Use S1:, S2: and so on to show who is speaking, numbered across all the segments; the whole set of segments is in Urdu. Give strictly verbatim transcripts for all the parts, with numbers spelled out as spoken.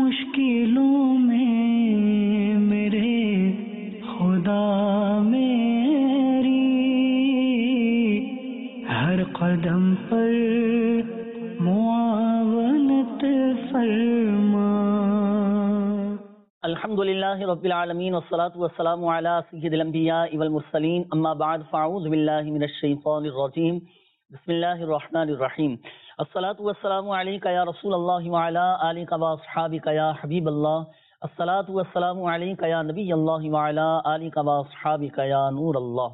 S1: मुश्किलों में मेरे खुदा मेरी हर कदम पर मुआवनत फरमा।
S2: अल्हम्दुलिल्लाहि रब्बिल आलमीन वस्सलातु वस्सलामु अला सय्यिदिल अंबियाइ वल मुरसलीन अम्मा बाद फ़अऊज़ु बिल्लाहि मिनश शैतानिर रजीम बिस्मिल्लाहिर रहमानिर रहीम। अस्सलातु वस्सलामु अलैका या रसूलल्लाह व अला आलिका व अस्हाबिका या हबीबल्लाह। अस्सलातु वस्सलामु अलैका या नबियल्लाह व अला आलिका व अस्हाबिका या नूरल्लाह।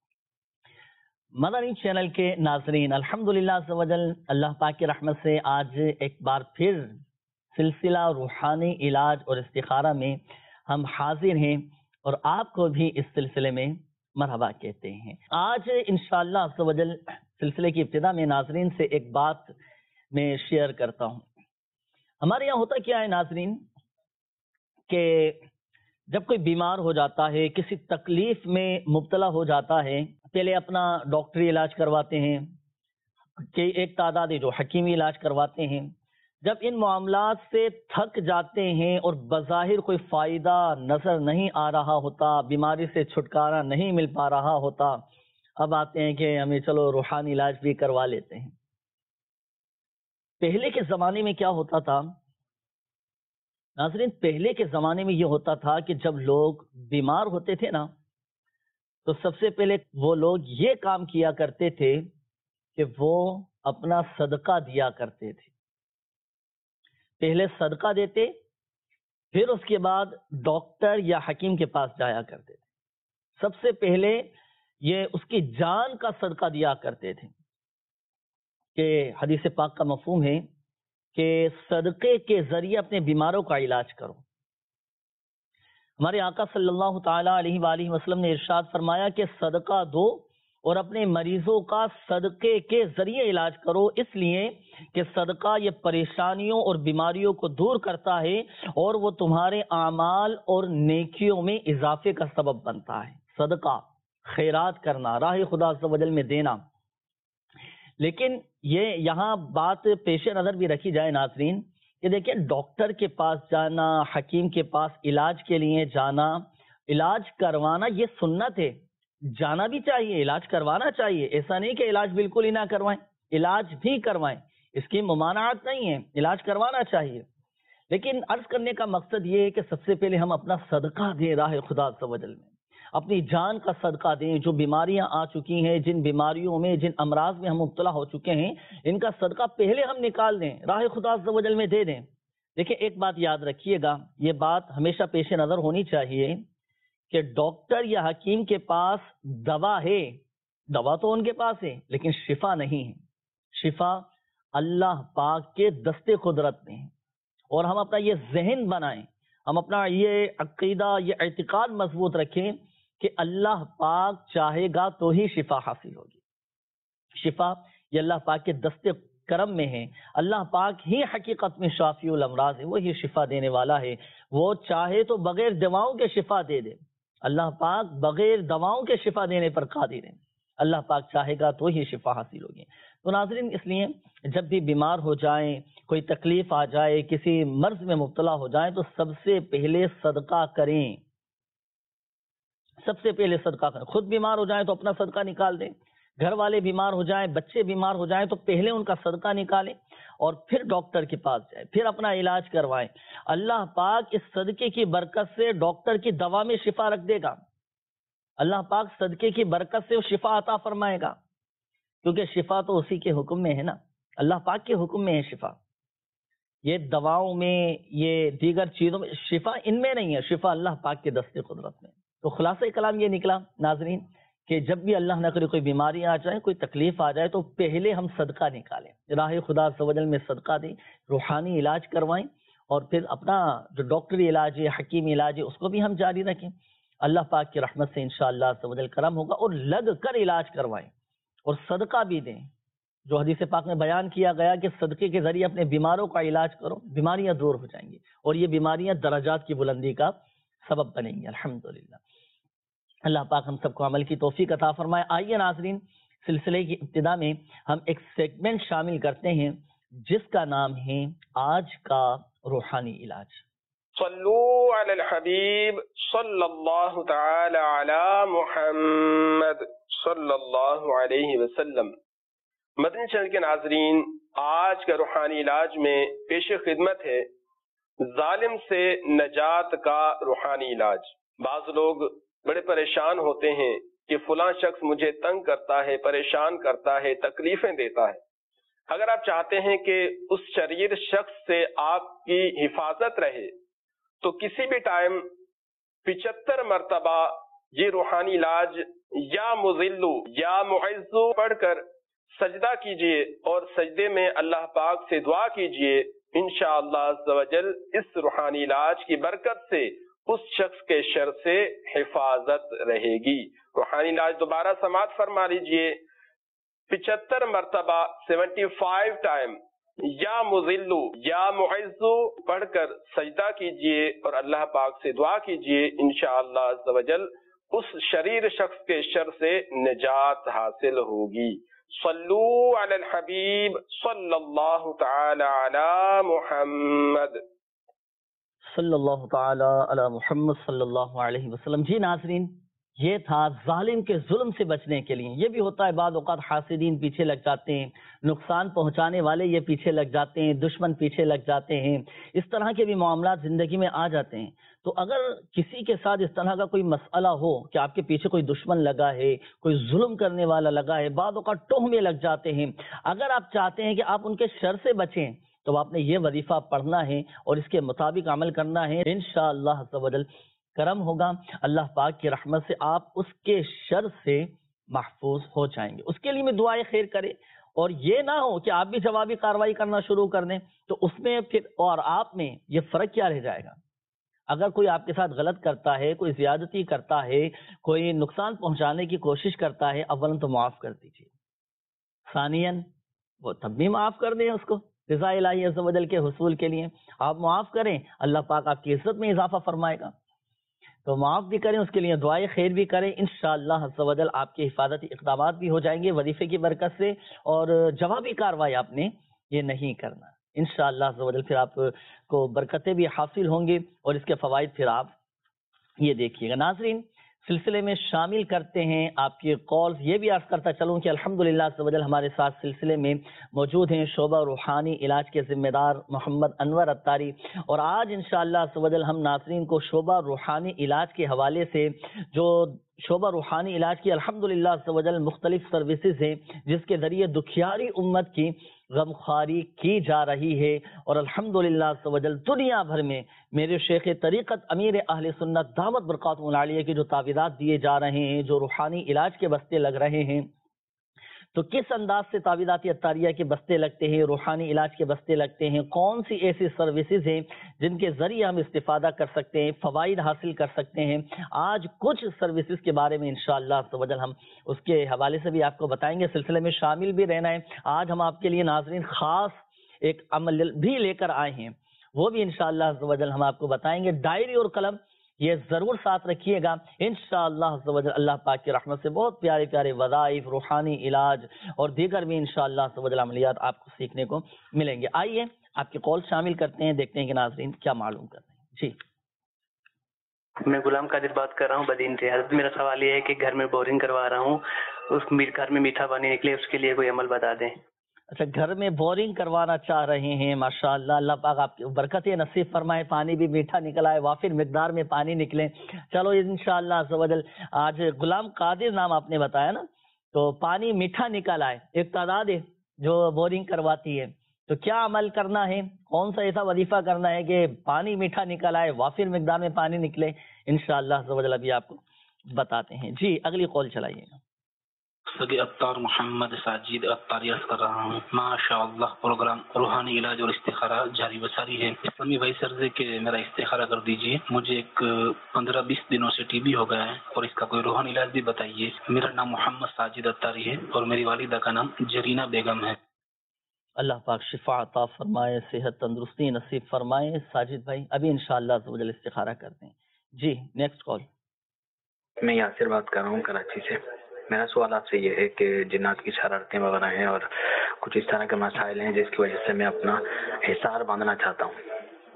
S2: मदनी चैनल के नाज़रीन, अल्हम्दुलिल्लाह अज़्ज़ व जल अल्लाह पाक की रहमत से आज एक बार फिर सिलसिला रूहानी इलाज और इस्तिखारा में हम हाजिर हैं और आपको भी इस सिलसिले में मरहबा कहते हैं। आज इंशाअल्लाह अज़्ज़ व जल सिलसिले की इब्तिदा में नाजरीन से एक बात मैं शेयर करता हूँ। हमारे यहाँ होता क्या है नाजरीन कि जब कोई बीमार हो जाता है, किसी तकलीफ में मुब्तला हो जाता है, पहले अपना डॉक्टरी इलाज करवाते हैं कि एक तादाद है जो हकीमी इलाज करवाते हैं। जब इन मामलात से थक जाते हैं और बज़ाहिर कोई फ़ायदा नज़र नहीं आ रहा होता, बीमारी से छुटकारा नहीं मिल पा रहा होता, अब आते हैं कि हमें चलो रूहानी इलाज भी करवा लेते हैं। पहले के ज़माने में क्या होता था नाज़रीन, पहले के ज़माने में ये होता था कि जब लोग बीमार होते थे ना, तो सबसे पहले वो लोग ये काम किया करते थे कि वो अपना सदका दिया करते थे। पहले सदका देते, फिर उसके बाद डॉक्टर या हकीम के पास जाया करते थे। सबसे पहले ये उसकी जान का सदका दिया करते थे कि हदीस पाक का मफहूम है कि सदक़े के जरिए अपने बीमारों का इलाज करो। हमारे आका सल्लल्लाहु ताला अलैहि वालैहि वसल्लम ने इरशाद फरमाया कि सदका दो और अपने मरीजों का सदक़े के जरिए इलाज करो, इसलिए कि सदका ये परेशानियों और बीमारियों को दूर करता है और वो तुम्हारे आमाल और नेकियों में इजाफे का सबब बनता है। सदका, खैरात करना, राह खुदा अज़्ज़ व जल में देना। लेकिन ये यहाँ बात पेश नज़र भी रखी जाए नाज़रीन कि देखिए, डॉक्टर के पास जाना, हकीम के पास इलाज के लिए जाना, इलाज करवाना ये सुन्नत है। जाना भी चाहिए, इलाज करवाना चाहिए, ऐसा नहीं कि इलाज बिल्कुल ही ना करवाएं, इलाज भी करवाएं, इसकी मुमानात नहीं है, इलाज करवाना चाहिए। लेकिन अर्ज करने का मकसद ये है कि सबसे पहले हम अपना सदका दें राह खुदा अज़्ज़ व जल में, अपनी जान का सदका दें। जो बीमारियां आ चुकी हैं, जिन बीमारियों में, जिन अमराज में हम मुब्तला हो चुके हैं, इनका सदका पहले हम निकाल दें, राह खुदा अज़्ज़ व जल में दे दें। देखिए, एक बात याद रखिएगा, ये बात हमेशा पेश नज़र होनी चाहिए कि डॉक्टर या हकीम के पास दवा है, दवा तो उनके पास है, लेकिन शिफा नहीं है। शिफा अल्लाह पाक के दस्ते कुदरत में है। और हम अपना ये जहन बनाएं, हम अपना ये अकीदा, ये एतिकाद मजबूत रखें कि अल्लाह पाक चाहेगा तो ही शिफा हासिल होगी। शिफा ये अल्लाह पाक के दस्ते करम में है। अल्लाह पाक ही हकीकत में शाफिउल अमराज है, वही शिफा देने वाला है। वो चाहे तो बगैर दवाओं के शिफा दे दे। अल्लाह पाक बगैर दवाओं के शिफा देने पर कादिर है। अल्लाह पाक चाहेगा तो ही शिफा हासिल होगी। तो नाज़रीन, इसलिए जब भी बीमार हो जाएं, कोई तकलीफ आ जाए, किसी मर्ज में मुब्तला हो जाएं, तो सबसे पहले सदका करें। सबसे पहले सदका करें। खुद बीमार हो जाएं तो अपना सदका निकाल दें, घर वाले बीमार हो जाएं, बच्चे बीमार हो जाएं तो पहले उनका सदका निकालें और फिर डॉक्टर के पास जाएं, फिर अपना इलाज करवाएं। अल्लाह पाक इस सदके की बरकत से डॉक्टर की दवा में शिफा रख देगा। अल्लाह पाक सदके की बरकत से शिफा अता फरमाएगा, क्योंकि शिफा तो उसी के हुक्म में है ना, अल्लाह पाक के हुक्म में है शिफा। ये दवाओं में, ये दीगर चीजों में शिफा इनमें नहीं है, शिफा अल्लाह पाक के दस्ते कुदरत में। तो खुलासा कलाम ये निकला नाजरीन कि जब भी अल्लाह न करे कोई बीमारी आ जाए, कोई तकलीफ आ जाए, तो पहले हम सदका निकालें, राह खुदा अज़्ज़ व जल में सदका दें, रूहानी इलाज करवाएं और फिर अपना जो डॉक्टरी इलाज है, हकीमी इलाज है, उसको भी हम जारी रखें। अल्लाह पाक की रहमत से इंशाअल्लाह अज़्ज़ व जल करम होगा और लग कर इलाज करवाएं और सदका भी दें। जो हदीस पाक में बयान किया गया कि सदके के जरिए अपने बीमारों का इलाज करो, बीमारियां दूर हो जाएंगी और ये बीमारियां दराजात की बुलंदी का सबब बनेंगी। अल्हम्दुलिल्लाह, अल्लाह पाक हम सबको अमल की तौफीक अता फरमाए। आइए नाज़रीन, सिलसिले की इब्तिदा में हम एक सेगमेंट शामिल करते हैं जिसका नाम है आज का روحانی علاج۔
S3: صلو علی الحبیب صلی اللہ تعالی علی محمد صلی اللہ علیہ وسلم۔ مدنی چینل کے ناظرین، آج کا روحانی علاج میں پیش خدمت ہے ظالم سے نجات کا روحانی علاج۔ بعض لوگ بڑے پریشان ہوتے ہیں کہ فلاں شخص مجھے تنگ کرتا ہے، پریشان کرتا ہے، تکلیفیں دیتا ہے۔ اگر آپ چاہتے ہیں کہ اس شریر شخص سے آپ کی حفاظت رہے تو کسی بھی ٹائم پچہتر مرتبہ یہ روحانی علاج یا مذلو یا معزو پڑھ کر سجدہ کیجئے اور سجدے میں اللہ پاک سے دعا کیجئے۔ انشاءاللہ عز و جل اس روحانی علاج کی برکت سے اس شخص کے شر سے حفاظت رہے گی۔ روحانی علاج دوبارہ سماعت فرما لیجئے، پچہتر مرتبہ سیونٹی فائیو ٹائم یا مذلو یا معزو پڑھ کر سجدہ کیجئے اور اللہ پاک سے دعا کیجئے، انشاءاللہ عز و جل اس شریر شخص کے شر سے نجات حاصل ہوگی۔ صلو علی الحبیب صلی اللہ تعالی علی محمد
S2: صلی اللہ تعالی علی محمد صلی اللہ علیہ وسلم۔ جی ناظرین، یہ تھا ظالم کے ظلم سے بچنے کے لیے۔ یہ بھی ہوتا ہے بعض اوقات حاسدین پیچھے لگ جاتے ہیں، نقصان پہنچانے والے یہ پیچھے لگ جاتے ہیں، دشمن پیچھے لگ جاتے ہیں، اس طرح کے بھی معاملات زندگی میں آ جاتے ہیں۔ تو اگر کسی کے ساتھ اس طرح کا کوئی مسئلہ ہو کہ آپ کے پیچھے کوئی دشمن لگا ہے، کوئی ظلم کرنے والا لگا ہے، بعض اوقات ٹوہمے لگ جاتے ہیں، اگر آپ چاہتے ہیں کہ آپ ان کے شر سے بچیں تو آپ نے یہ وظیفہ پڑھنا ہے اور اس کے مطابق عمل کرنا ہے۔ انشاءاللہ عز و جل کرم ہوگا، اللہ پاک کی رحمت سے آپ اس کے شر سے محفوظ ہو جائیں گے۔ اس کے لیے میں دعائیں خیر کریں، اور یہ نہ ہو کہ آپ بھی جوابی کارروائی کرنا شروع کر دیں تو اس میں پھر اور آپ میں یہ فرق کیا رہ جائے گا۔ اگر کوئی آپ کے ساتھ غلط کرتا ہے، کوئی زیادتی کرتا ہے، کوئی نقصان پہنچانے کی کوشش کرتا ہے، اولاً تو معاف کر دیجیے، ثانیاً وہ تب بھی معاف کر دیں اس کو رضا الہی عز و جل کے حصول کے لیے۔ آپ معاف کریں، اللہ پاک آپ کی عزت میں اضافہ فرمائے گا، تو معاف بھی کریں، اس کے لیے دعائیں خیر بھی کریں۔ انشاءاللہ عز و جل آپ کے حفاظتی اقدامات بھی ہو جائیں گے وظیفے کی برکت سے، اور جوابی کارروائی آپ نے یہ نہیں کرنا۔ انشاءاللہ عز و جل پھر آپ کو برکتیں بھی حاصل ہوں گی اور اس کے فوائد پھر آپ یہ دیکھیے گا۔ ناظرین، سلسلے میں شامل کرتے ہیں آپ کی کالز۔ یہ بھی عرض کرتا چلوں کہ الحمدللہ عز و جل ہمارے ساتھ سلسلے میں موجود ہیں شعبہ روحانی علاج کے ذمہ دار محمد انور اتاری، اور آج انشاءاللہ عز و جل ہم ناظرین کو شعبہ روحانی علاج کے حوالے سے جو شعبہ روحانی علاج کی الحمدللہ عز و جل مختلف سروسز ہیں جس کے ذریعے دکھیاری امت کی غمخواری کی جا رہی ہے، اور الحمدللہ عز و جل دنیا بھر میں میرے شیخ طریقت امیر اہل سنت دعوت برکاتہ العالیہ کے جو تعویذات دیے جا رہے ہیں، جو روحانی علاج کے بستے لگ رہے ہیں، تو کس انداز سے تعویذاتی عطاریہ کے بستے لگتے ہیں، روحانی علاج کے بستے لگتے ہیں، کون سی ایسی سروسز ہیں جن کے ذریعے ہم استفادہ کر سکتے ہیں، فوائد حاصل کر سکتے ہیں، آج کچھ سروسز کے بارے میں انشاءاللہ عز و جل ہم اس کے حوالے سے بھی آپ کو بتائیں گے۔ سلسلے میں شامل بھی رہنا ہے۔ آج ہم آپ کے لیے ناظرین خاص ایک عمل بھی لے کر آئے ہیں، وہ بھی انشاءاللہ عز و جل ہم آپ کو بتائیں گے۔ ڈائری اور قلم یہ ضرور ساتھ رکھیے گا، انشاءاللہ عز و جل اللہ پاک کی رحمت سے بہت پیارے پیارے وظائف، روحانی علاج اور دیگر بھی انشاءاللہ عز و جل عملیات آپ کو سیکھنے کو ملیں گے۔ آئیے آپ کے کال شامل کرتے ہیں، دیکھتے ہیں کہ ناظرین کیا معلوم کرتے ہیں۔ جی،
S4: میں غلام قادر بات کر رہا ہوں بدین ریاض۔ میرا سوال یہ ہے کہ گھر میں بورنگ کروا رہا ہوں، اس گھر میں میٹھا پانی نکلے، اس کے لیے کوئی عمل بتا دیں۔
S2: اچھا، گھر میں بورنگ کروانا چاہ رہے ہیں، ماشاءاللہ اللہ پاک آپ کی برکتیں نصیب فرمائے، پانی بھی میٹھا نکل آئے، وافر مقدار میں پانی نکلے۔ چلو انشاءاللہ عز و جل آج غلام قادر نام آپ نے بتایا نا، تو پانی میٹھا نکل آئے، ایک تعداد ہے جو بورنگ کرواتی ہے، تو کیا عمل کرنا ہے، کون سا ایسا وظیفہ کرنا ہے کہ پانی میٹھا نکل آئے، وافر مقدار میں پانی نکلے؟ انشاءاللہ عز و جل ابھی آپ کو بتاتے ہیں۔ جی، اگلی قول چلائیے گا۔
S5: سگے اتار محمد ساجد اتاری عرض کر رہا ہوں۔ ماشاءاللہ پروگرام روحانی علاج اور استخارہ جاری وساری ہے۔ اسلامی بھائی سر سے کہ میرا استخارہ کر دیجئے، مجھے ایک پندرہ بیس دنوں سے ٹی بی ہو گیا ہے اور اس کا کوئی روحانی علاج بھی بتائیے۔ میرا نام محمد ساجد اتاری ہے اور میری والدہ کا نام جرینہ بیگم ہے۔
S2: اللہ پاک شفا عطا فرمائے، صحت تندرستی نصیب فرمائے۔ ساجد بھائی ابھی انشاءاللہ عز و جل استخارہ کرتے ہیں۔ جی، نیکسٹ کال۔
S6: میں یاسر بات کر رہا ہوں کراچی سے۔ میرا سوال آپ سے یہ ہے کہ جنات کی شرارتیں وغیرہ ہیں اور کچھ اس طرح کے مسائل ہیں جس کی وجہ سے میں اپنا حصار باندھنا چاہتا ہوں،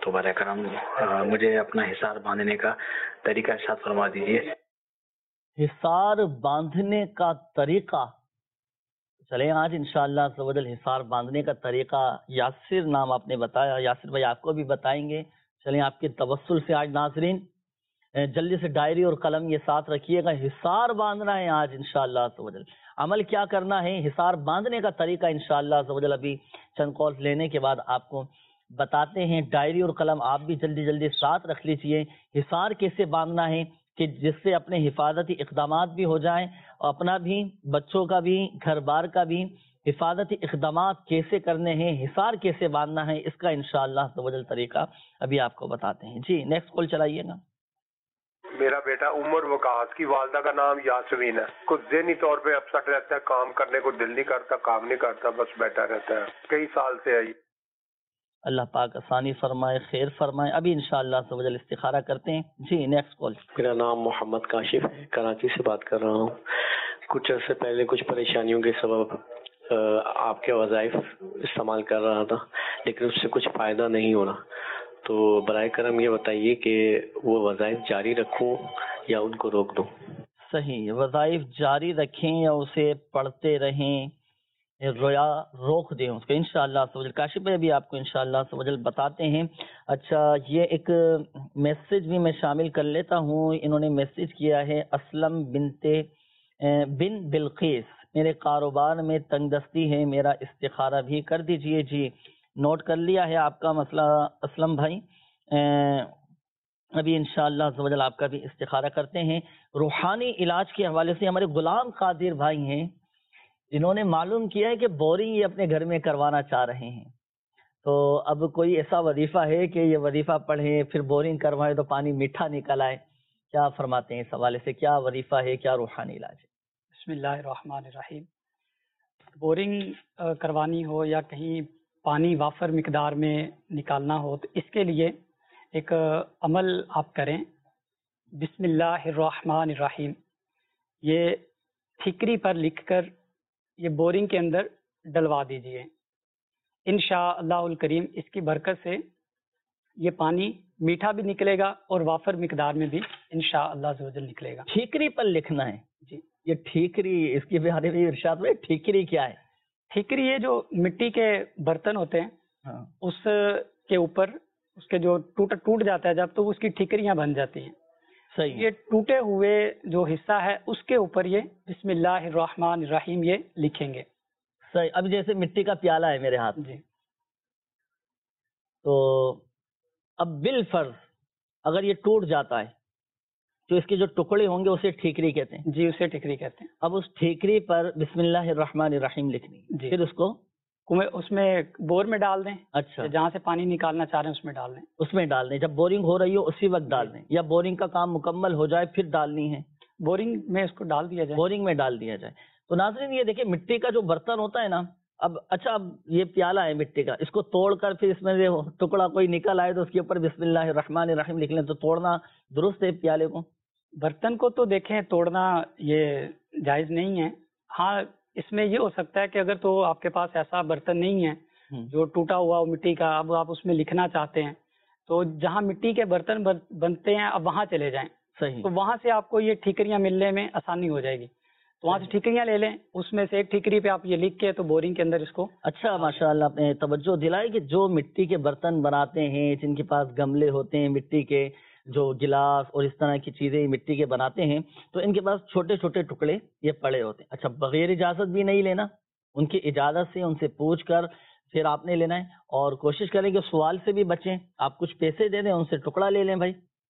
S6: تو برائے کرم مجھے اپنا حصار باندھنے کا طریقہ ارشاد فرما دیجیے۔
S2: حصار باندھنے کا طریقہ، چلیں آج انشاءاللہ عز و جل حصار باندھنے کا طریقہ یاسر نام آپ نے بتایا، یاسر بھائی آپ کو بھی بتائیں گے۔ چلیں آپ کے توسل سے آج ناظرین جلدی سے ڈائری اور قلم یہ ساتھ رکھیے گا، حصار باندھنا ہے آج انشاءاللہ عز و جل۔ عمل کیا کرنا ہے، حصار باندھنے کا طریقہ انشاءاللہ عز و جل ابھی چند کالز لینے کے بعد آپ کو بتاتے ہیں۔ ڈائری اور قلم آپ بھی جلدی جلدی ساتھ رکھ لیجئے۔ حصار کیسے باندھنا ہے کہ جس سے اپنے حفاظتی اقدامات بھی ہو جائیں، اپنا بھی، بچوں کا بھی، گھر بار کا بھی حفاظتی اقدامات کیسے کرنے ہیں، حصار کیسے باندھنا ہے، اس کا انشاءاللہ عز و جل طریقہ ابھی آپ کو بتاتے ہیں۔ جی نیکسٹ کال چلائیے گا۔
S7: میرا بیٹا عمر وقاص کی والدہ کا نام یاسمین ہے، کچھ ذہنی طور پہ اپسٹ رہتا ہے، کام کرنے کو دل نہیں کرتا، کام نہیں کرتا، بس بیٹھا رہتا ہے، کئی سال سے ہے۔
S2: اللہ پاک آسانی فرمائے، خیر فرمائے۔ ابھی انشاءاللہ عز و جل استخارہ کرتے ہیں۔ جی نیکسٹ کال۔
S8: میرا نام محمد کاشف ہے، کراچی سے بات کر رہا ہوں۔ کچھ عرصے پہلے کچھ پریشانیوں کے سبب آپ کے وظائف استعمال کر رہا تھا، لیکن اس سے کچھ فائدہ نہیں ہو رہا، تو برائے کرم یہ بتائیے کہ وہ وظائف جاری رکھوں یا ان کو روک دوں؟
S2: صحیح، وظائف جاری رکھیں یا اسے پڑھتے رہیں، رویا روک دیں اس کو انشاءاللہ عز و جل۔ کاشف بھائی بھی آپ کو انشاءاللہ عز و جل بتاتے ہیں۔ اچھا یہ ایک میسج بھی میں شامل کر لیتا ہوں، انہوں نے میسج کیا ہے، اسلم بنت بن بلقیس، میرے کاروبار میں تنگ دستی ہے، میرا استخارہ بھی کر دیجئے۔ جی نوٹ کر لیا ہے آپ کا مسئلہ اسلم بھائی، ابھی انشاءاللہ عز و جل آپ کا بھی استخارہ کرتے ہیں۔ روحانی علاج کے حوالے سے ہمارے غلام قادر بھائی ہیں، انہوں نے معلوم کیا ہے کہ بورنگ یہ اپنے گھر میں کروانا چاہ رہے ہیں، تو اب کوئی ایسا وظیفہ ہے کہ یہ وظیفہ پڑھیں پھر بورنگ کروائیں تو پانی میٹھا نکل آئے، کیا فرماتے ہیں اس حوالے سے، کیا وظیفہ ہے، کیا روحانی علاج ہے؟
S9: بسم اللہ الرحمن الرحیم۔ بورنگ کروانی ہو یا کہیں پانی وافر مقدار میں نکالنا ہو تو اس کے لیے ایک عمل آپ کریں، بسم اللہ الرحمن الرحیم، یہ ٹھیکری پر لکھ کر یہ بورنگ کے اندر ڈلوا دیجئے۔ انشاء اللہ الکریم اس کی برکت سے یہ پانی میٹھا بھی نکلے گا اور وافر مقدار میں بھی انشاء اللہ عز و جل نکلے گا۔
S2: ٹھیکری پر لکھنا ہے؟
S9: جی
S2: یہ ٹھیکری، اس کے بارے میں ارشاد میں ٹھیکری کیا ہے؟
S9: ٹھیکری یہ جو مٹی کے برتن ہوتے ہیں
S2: ہاں،
S9: اس کے اوپر اس کے جو ٹوٹ ٹوٹ جاتا ہے جب تو اس کی ٹھیکریاں بن جاتی ہیں،
S2: صحیح،
S9: یہ ٹوٹے ہوئے جو حصہ ہے اس کے اوپر یہ بسم اللہ الرحمن الرحیم یہ لکھیں گے۔
S2: صحیح۔ اب جیسے مٹی کا پیالہ ہے میرے ہاتھ،
S9: جی
S2: تو اب بالفرض اگر یہ ٹوٹ جاتا ہے تو اس کے جو ٹکڑے ہوں گے اسے ٹھیکری کہتے ہیں؟
S9: جی اسے ٹھیکری کہتے ہیں۔
S2: اب اس ٹھیکری پر بسم اللہ الرحمن الرحیم لکھنی،
S9: جی
S2: پھر اس کو
S9: کنویں اس میں بور میں ڈال دیں،
S2: اچھا
S9: جہاں سے پانی نکالنا چاہ رہے ہیں اس میں ڈال دیں۔
S2: اس میں ڈال دیں، جب بورنگ ہو رہی ہو اسی وقت ڈال دیں، یا بورنگ کا کام مکمل ہو جائے پھر ڈالنی ہے؟
S9: بورنگ میں اس کو ڈال دیا جائے،
S2: بورنگ میں ڈال دیا جائے۔ تو ناظرین یہ دیکھیں مٹی کا جو برتن ہوتا ہے نا، اب اچھا اب یہ پیالہ ہے مٹی کا، اس کو توڑ کر پھر اس میں سے ٹکڑا کوئی نکل آئے تو اس کے اوپر بسم اللہ الرحمن الرحیم لکھ لیں، تو توڑنا درست ہے پیالے کو؟
S9: برتن کو تو دیکھیں توڑنا یہ جائز نہیں ہے، ہاں اس میں یہ ہو سکتا ہے کہ اگر تو آپ کے پاس ایسا برتن نہیں ہے جو ٹوٹا ہوا ہو مٹی کا، اب آپ اس میں لکھنا چاہتے ہیں تو جہاں مٹی کے برتن بنتے ہیں اب وہاں چلے جائیں،
S2: صحیح،
S9: تو وہاں سے آپ کو یہ ٹھیکریاں ملنے میں آسانی ہو جائے گی، تو وہاں سے ٹھیکریاں لے لیں، اس میں سے ایک ٹھیکری پہ آپ یہ لکھ کے تو بورنگ کے اندر اس کو۔
S2: اچھا ماشاء اللہ آپ نے توجہ دلائی کہ جو مٹی کے برتن بناتے ہیں، جن کے پاس گملے ہوتے ہیں مٹی کے، جو گلاس اور اس طرح کی چیزیں مٹی کے بناتے ہیں، تو ان کے پاس چھوٹے چھوٹے ٹکڑے یہ پڑے ہوتے ہیں۔ اچھا بغیر اجازت بھی نہیں لینا، ان کی اجازت سے ان سے پوچھ کر پھر آپ نے لینا ہے، اور کوشش کریں کہ سوال سے بھی بچیں، آپ کچھ پیسے دے دیں ان سے ٹکڑا لے لیں بھائی،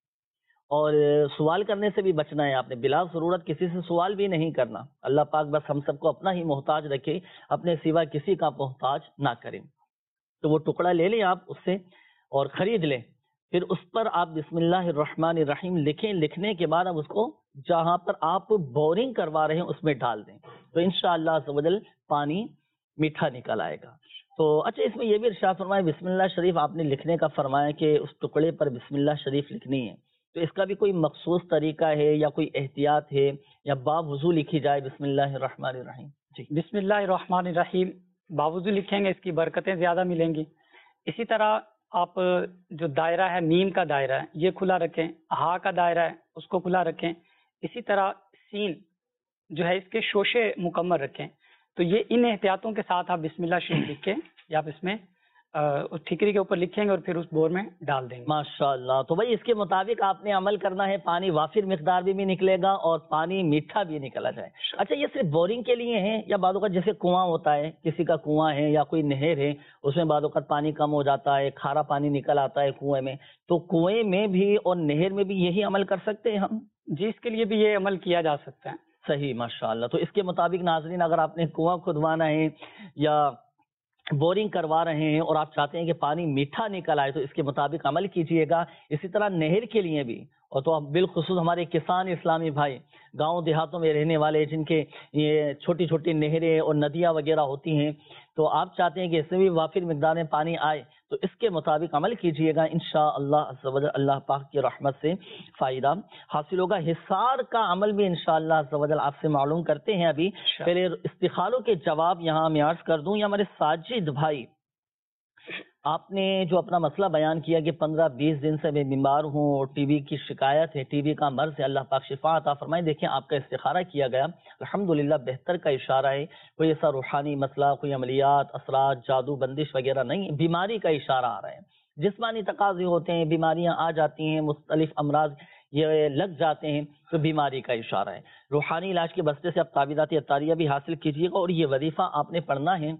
S2: اور سوال کرنے سے بھی بچنا ہے آپ نے، بلا ضرورت کسی سے سوال بھی نہیں کرنا۔ اللہ پاک بس ہم سب کو اپنا ہی محتاج رکھے، اپنے سوا کسی کا محتاج نہ کریں۔ تو وہ ٹکڑا لے لیں آپ اس سے اور خرید لیں، پھر اس پر آپ بسم اللہ الرحمن الرحیم لکھیں، لکھنے کے بعد اب اس کو جہاں پر آپ بورنگ کروا رہے ہیں اس میں ڈال دیں، تو انشاءاللہ عز و جل پانی میٹھا نکل آئے گا۔ تو اچھا اس میں یہ بھی ارشاد فرمایا بسم اللہ شریف آپ نے لکھنے کا فرمایا کہ اس ٹکڑے پر بسم اللہ شریف لکھنی ہے، تو اس کا بھی کوئی مخصوص طریقہ ہے یا کوئی احتیاط ہے، یا باوضو لکھی جائے بسم اللہ الرحمن الرحیم؟
S9: جی بسم اللہ الرحمن الرحیم باوضو لکھیں گے اس کی برکتیں زیادہ ملیں گی۔ اسی طرح آپ جو دائرہ ہے میم کا دائرہ ہے یہ کھلا رکھیں، ہا کا دائرہ ہے اس کو کھلا رکھیں، اسی طرح سین جو ہے اس کے شوشے مکمل رکھیں. تو یہ ان احتیاطوں کے ساتھ آپ بسم اللہ شریف لکھ کے یا آپ اس میں اس ٹھیکری کے اوپر لکھیں گے اور پھر اس بور میں ڈال دیں گے.
S2: ماشاء اللہ. تو بھائی اس کے مطابق آپ نے عمل کرنا ہے، پانی وافر مقدار بھی, بھی نکلے گا اور پانی میٹھا بھی نکلا جائے. اچھا یہ صرف بورنگ کے لیے ہیں یا بعض اوقات جیسے کنواں ہوتا ہے، کسی کا کنواں ہے یا کوئی نہر ہے اس میں بعض اوقات پانی کم ہو جاتا ہے، کھارا پانی نکل آتا ہے کنویں میں، تو کنویں میں بھی اور نہر میں بھی یہی عمل کر سکتے ہیں ہم؟
S9: جی اس کے لیے بھی یہ عمل کیا جا سکتا ہے.
S2: صحیح ماشاء اللہ. تو اس کے مطابق ناظرین اگر آپ نے کنواں کھدوانا ہے یا بورنگ کروا رہے ہیں اور آپ چاہتے ہیں کہ پانی میٹھا نکل آئے تو اس کے مطابق عمل کیجئے گا. اسی طرح نہر کے لیے بھی، اور تو بالخصوص ہمارے کسان اسلامی بھائی گاؤں دیہاتوں میں رہنے والے جن کے یہ چھوٹی چھوٹی نہریں اور ندیاں وغیرہ ہوتی ہیں، تو آپ چاہتے ہیں کہ اس میں بھی وافر مقدار میں پانی آئے تو اس کے مطابق عمل کیجئے گا. انشاءاللہ عز و جل اللہ پاک کی رحمت سے فائدہ حاصل ہوگا. حصار کا عمل بھی انشاءاللہ عز و جل آپ سے معلوم کرتے ہیں. ابھی پہلے استخاروں کے جواب یہاں میں عرض کر دوں. یہ ہمارے ساجد بھائی، آپ نے جو اپنا مسئلہ بیان کیا کہ پندرہ بیس دن سے میں بیمار ہوں اور ٹی بی کی شکایت ہے، ٹی بی کا مرض ہے، اللہ پاک شفا عطا فرمائے. دیکھیں آپ کا استخارہ کیا گیا، الحمدللہ بہتر کا اشارہ ہے. کوئی ایسا روحانی مسئلہ، کوئی عملیات، اثرات، جادو بندش وغیرہ نہیں، بیماری کا اشارہ آ رہا ہے. جسمانی تقاضے ہوتے ہیں، بیماریاں آ جاتی ہیں، مختلف امراض یہ لگ جاتے ہیں تو بیماری کا اشارہ ہے. روحانی علاج کے بستے سے آپ تعویذات اطاریہ بھی حاصل کیجیے گا. اور یہ وظیفہ آپ نے پڑھنا ہے،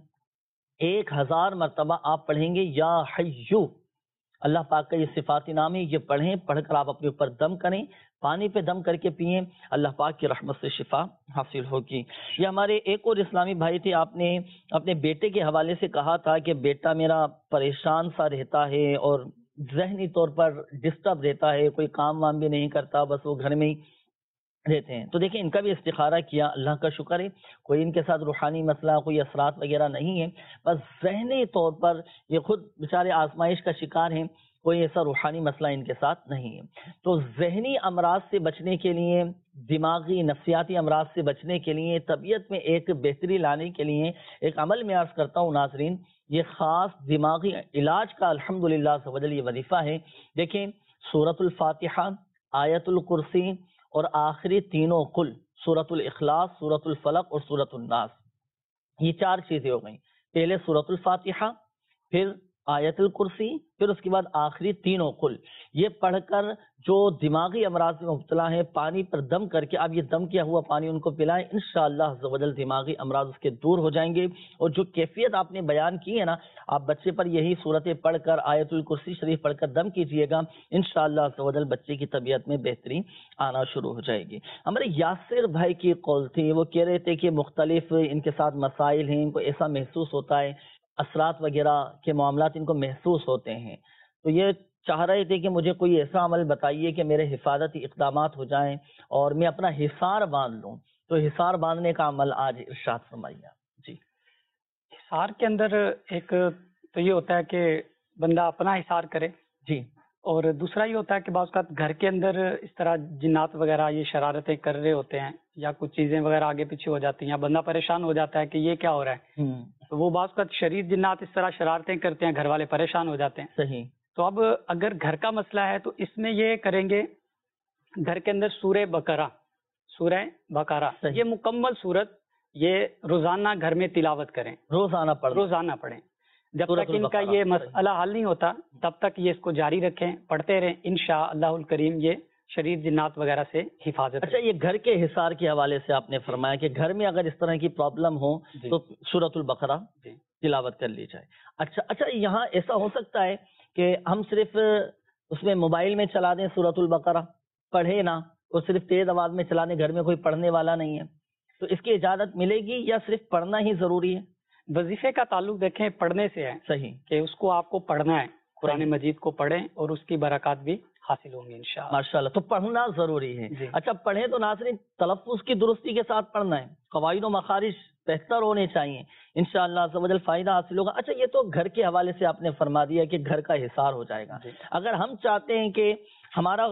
S2: ایک ہزار مرتبہ آپ پڑھیں گے یا حیو، اللہ پاک کا یہ صفاتی نام ہے. یہ پڑھیں، پڑھ کر آپ اپنے اوپر دم کریں، پانی پہ دم کر کے پئیں، اللہ پاک کی رحمت سے شفا حاصل ہوگی. یہ ہمارے ایک اور اسلامی بھائی تھے، آپ نے اپنے بیٹے کے حوالے سے کہا تھا کہ بیٹا میرا پریشان سا رہتا ہے اور ذہنی طور پر ڈسٹرب رہتا ہے، کوئی کام وام بھی نہیں کرتا، بس وہ گھر میں ہی رہتے ہیں. تو دیکھیں ان کا بھی استخارہ کیا، اللہ کا شکر ہے کوئی ان کے ساتھ روحانی مسئلہ، کوئی اثرات وغیرہ نہیں ہے، بس ذہنی طور پر یہ خود بیچارے آزمائش کا شکار ہیں، کوئی ایسا روحانی مسئلہ ان کے ساتھ نہیں ہے. تو ذہنی امراض سے بچنے کے لیے، دماغی نفسیاتی امراض سے بچنے کے لیے، طبیعت میں ایک بہتری لانے کے لیے ایک عمل میں عرض کرتا ہوں ناظرین، یہ خاص دماغی علاج کا الحمدللہ سبحان یہ وظیفہ ہے. دیکھیں سورۃ الفاتحہ، آیت الکرسی اور آخری تینوں قل، سورۃ الاخلاص، سورۃ الفلق اور سورۃ الناس، یہ چار چیزیں ہو گئیں. پہلے سورۃ الفاتحہ، پھر آیت الکرسی، پھر اس کے بعد آخری تینوں قل. یہ پڑھ کر جو دماغی امراض میں مبتلا ہیں پانی پر دم کر کے آپ یہ دم کیا ہوا پانی ان کو پلائیں، انشاءاللہ عز و جل دماغی امراض اس کے دور ہو جائیں گے. اور جو کیفیت آپ نے بیان کی ہے نا، آپ بچے پر یہی صورتیں پڑھ کر آیت الکرسی شریف پڑھ کر دم کیجئے گا، انشاءاللہ عز و جل بچے کی طبیعت میں بہتری آنا شروع ہو جائے گی. ہمارے یاسر بھائی کی قول تھی، وہ کہہ رہے تھے کہ مختلف ان کے ساتھ مسائل ہیں، ان کو ایسا محسوس ہوتا ہے، اثرات وغیرہ کے معاملات ان کو محسوس ہوتے ہیں. تو یہ چاہ رہے تھے کہ مجھے کوئی ایسا عمل بتائیے کہ میرے حفاظتی اقدامات ہو جائیں اور میں اپنا حصار باندھ لوں. تو حصار باندھنے کا عمل آج ارشاد فرمائیے. جی
S9: حصار کے اندر ایک تو یہ ہوتا ہے کہ بندہ اپنا حصار کرے،
S2: جی،
S9: اور دوسرا یہ ہوتا ہے کہ بعض اوقات گھر کے اندر اس طرح جنات وغیرہ یہ شرارتیں کر رہے ہوتے ہیں یا کچھ چیزیں وغیرہ آگے پیچھے ہو جاتی ہیں یا بندہ پریشان ہو جاتا ہے کہ یہ کیا ہو رہا ہے. تو وہ بعض اوقات شریر جنات اس طرح شرارتیں کرتے ہیں، گھر والے پریشان ہو جاتے ہیں.
S2: صحیح.
S9: تو اب اگر گھر کا مسئلہ ہے تو اس میں یہ کریں گے، گھر کے اندر سورہ بقرہ، سورہ بقرہ یہ مکمل سورت یہ روزانہ گھر میں تلاوت کریں،
S2: روزانہ پڑھیں،
S9: روزانہ پڑھیں. جب تک ان کا یہ مسئلہ حل نہیں ہوتا تب تک یہ اس کو جاری رکھیں، پڑھتے رہیں، انشاءاللہ الکریم یہ شریر جنات وغیرہ سے حفاظت.
S2: اچھا یہ گھر کے حصار کے حوالے سے آپ نے فرمایا کہ گھر میں اگر اس طرح کی پرابلم ہو تو سورۃ البقرہ تلاوت کر لی جائے. اچھا اچھا یہاں ایسا ہو سکتا ہے کہ ہم صرف اس میں موبائل میں چلا دیں سورۃ البقرہ، پڑھے نا، اور صرف تیز آواز میں چلا دیں، گھر میں کوئی پڑھنے والا نہیں ہے، تو اس کی اجازت ملے گی یا صرف پڑھنا ہی ضروری ہے؟
S9: وظیفے کا تعلق دیکھیں پڑھنے سے ہے.
S2: صحیح.
S9: کہ اس کو آپ کو پڑھنا ہے، قرآن مجید کو پڑھیں اور اس کی برکات بھی حاصل ہوں گی انشاءاللہ.
S2: ماشاءاللہ. تو پڑھنا ضروری ہے.
S9: جی.
S2: اچھا پڑھیں تو ناظرین تلفظ کی درستی کے ساتھ پڑھنا ہے، قواعد و مخارج بہتر ہونے چاہیے، انشاءاللہ عز و جل فائدہ حاصل ہوگا. اچھا یہ تو گھر کے حوالے سے آپ نے فرما دیا کہ گھر کا حصار ہو جائے گا. اگر ہم چاہتے ہیں کہ ہمارا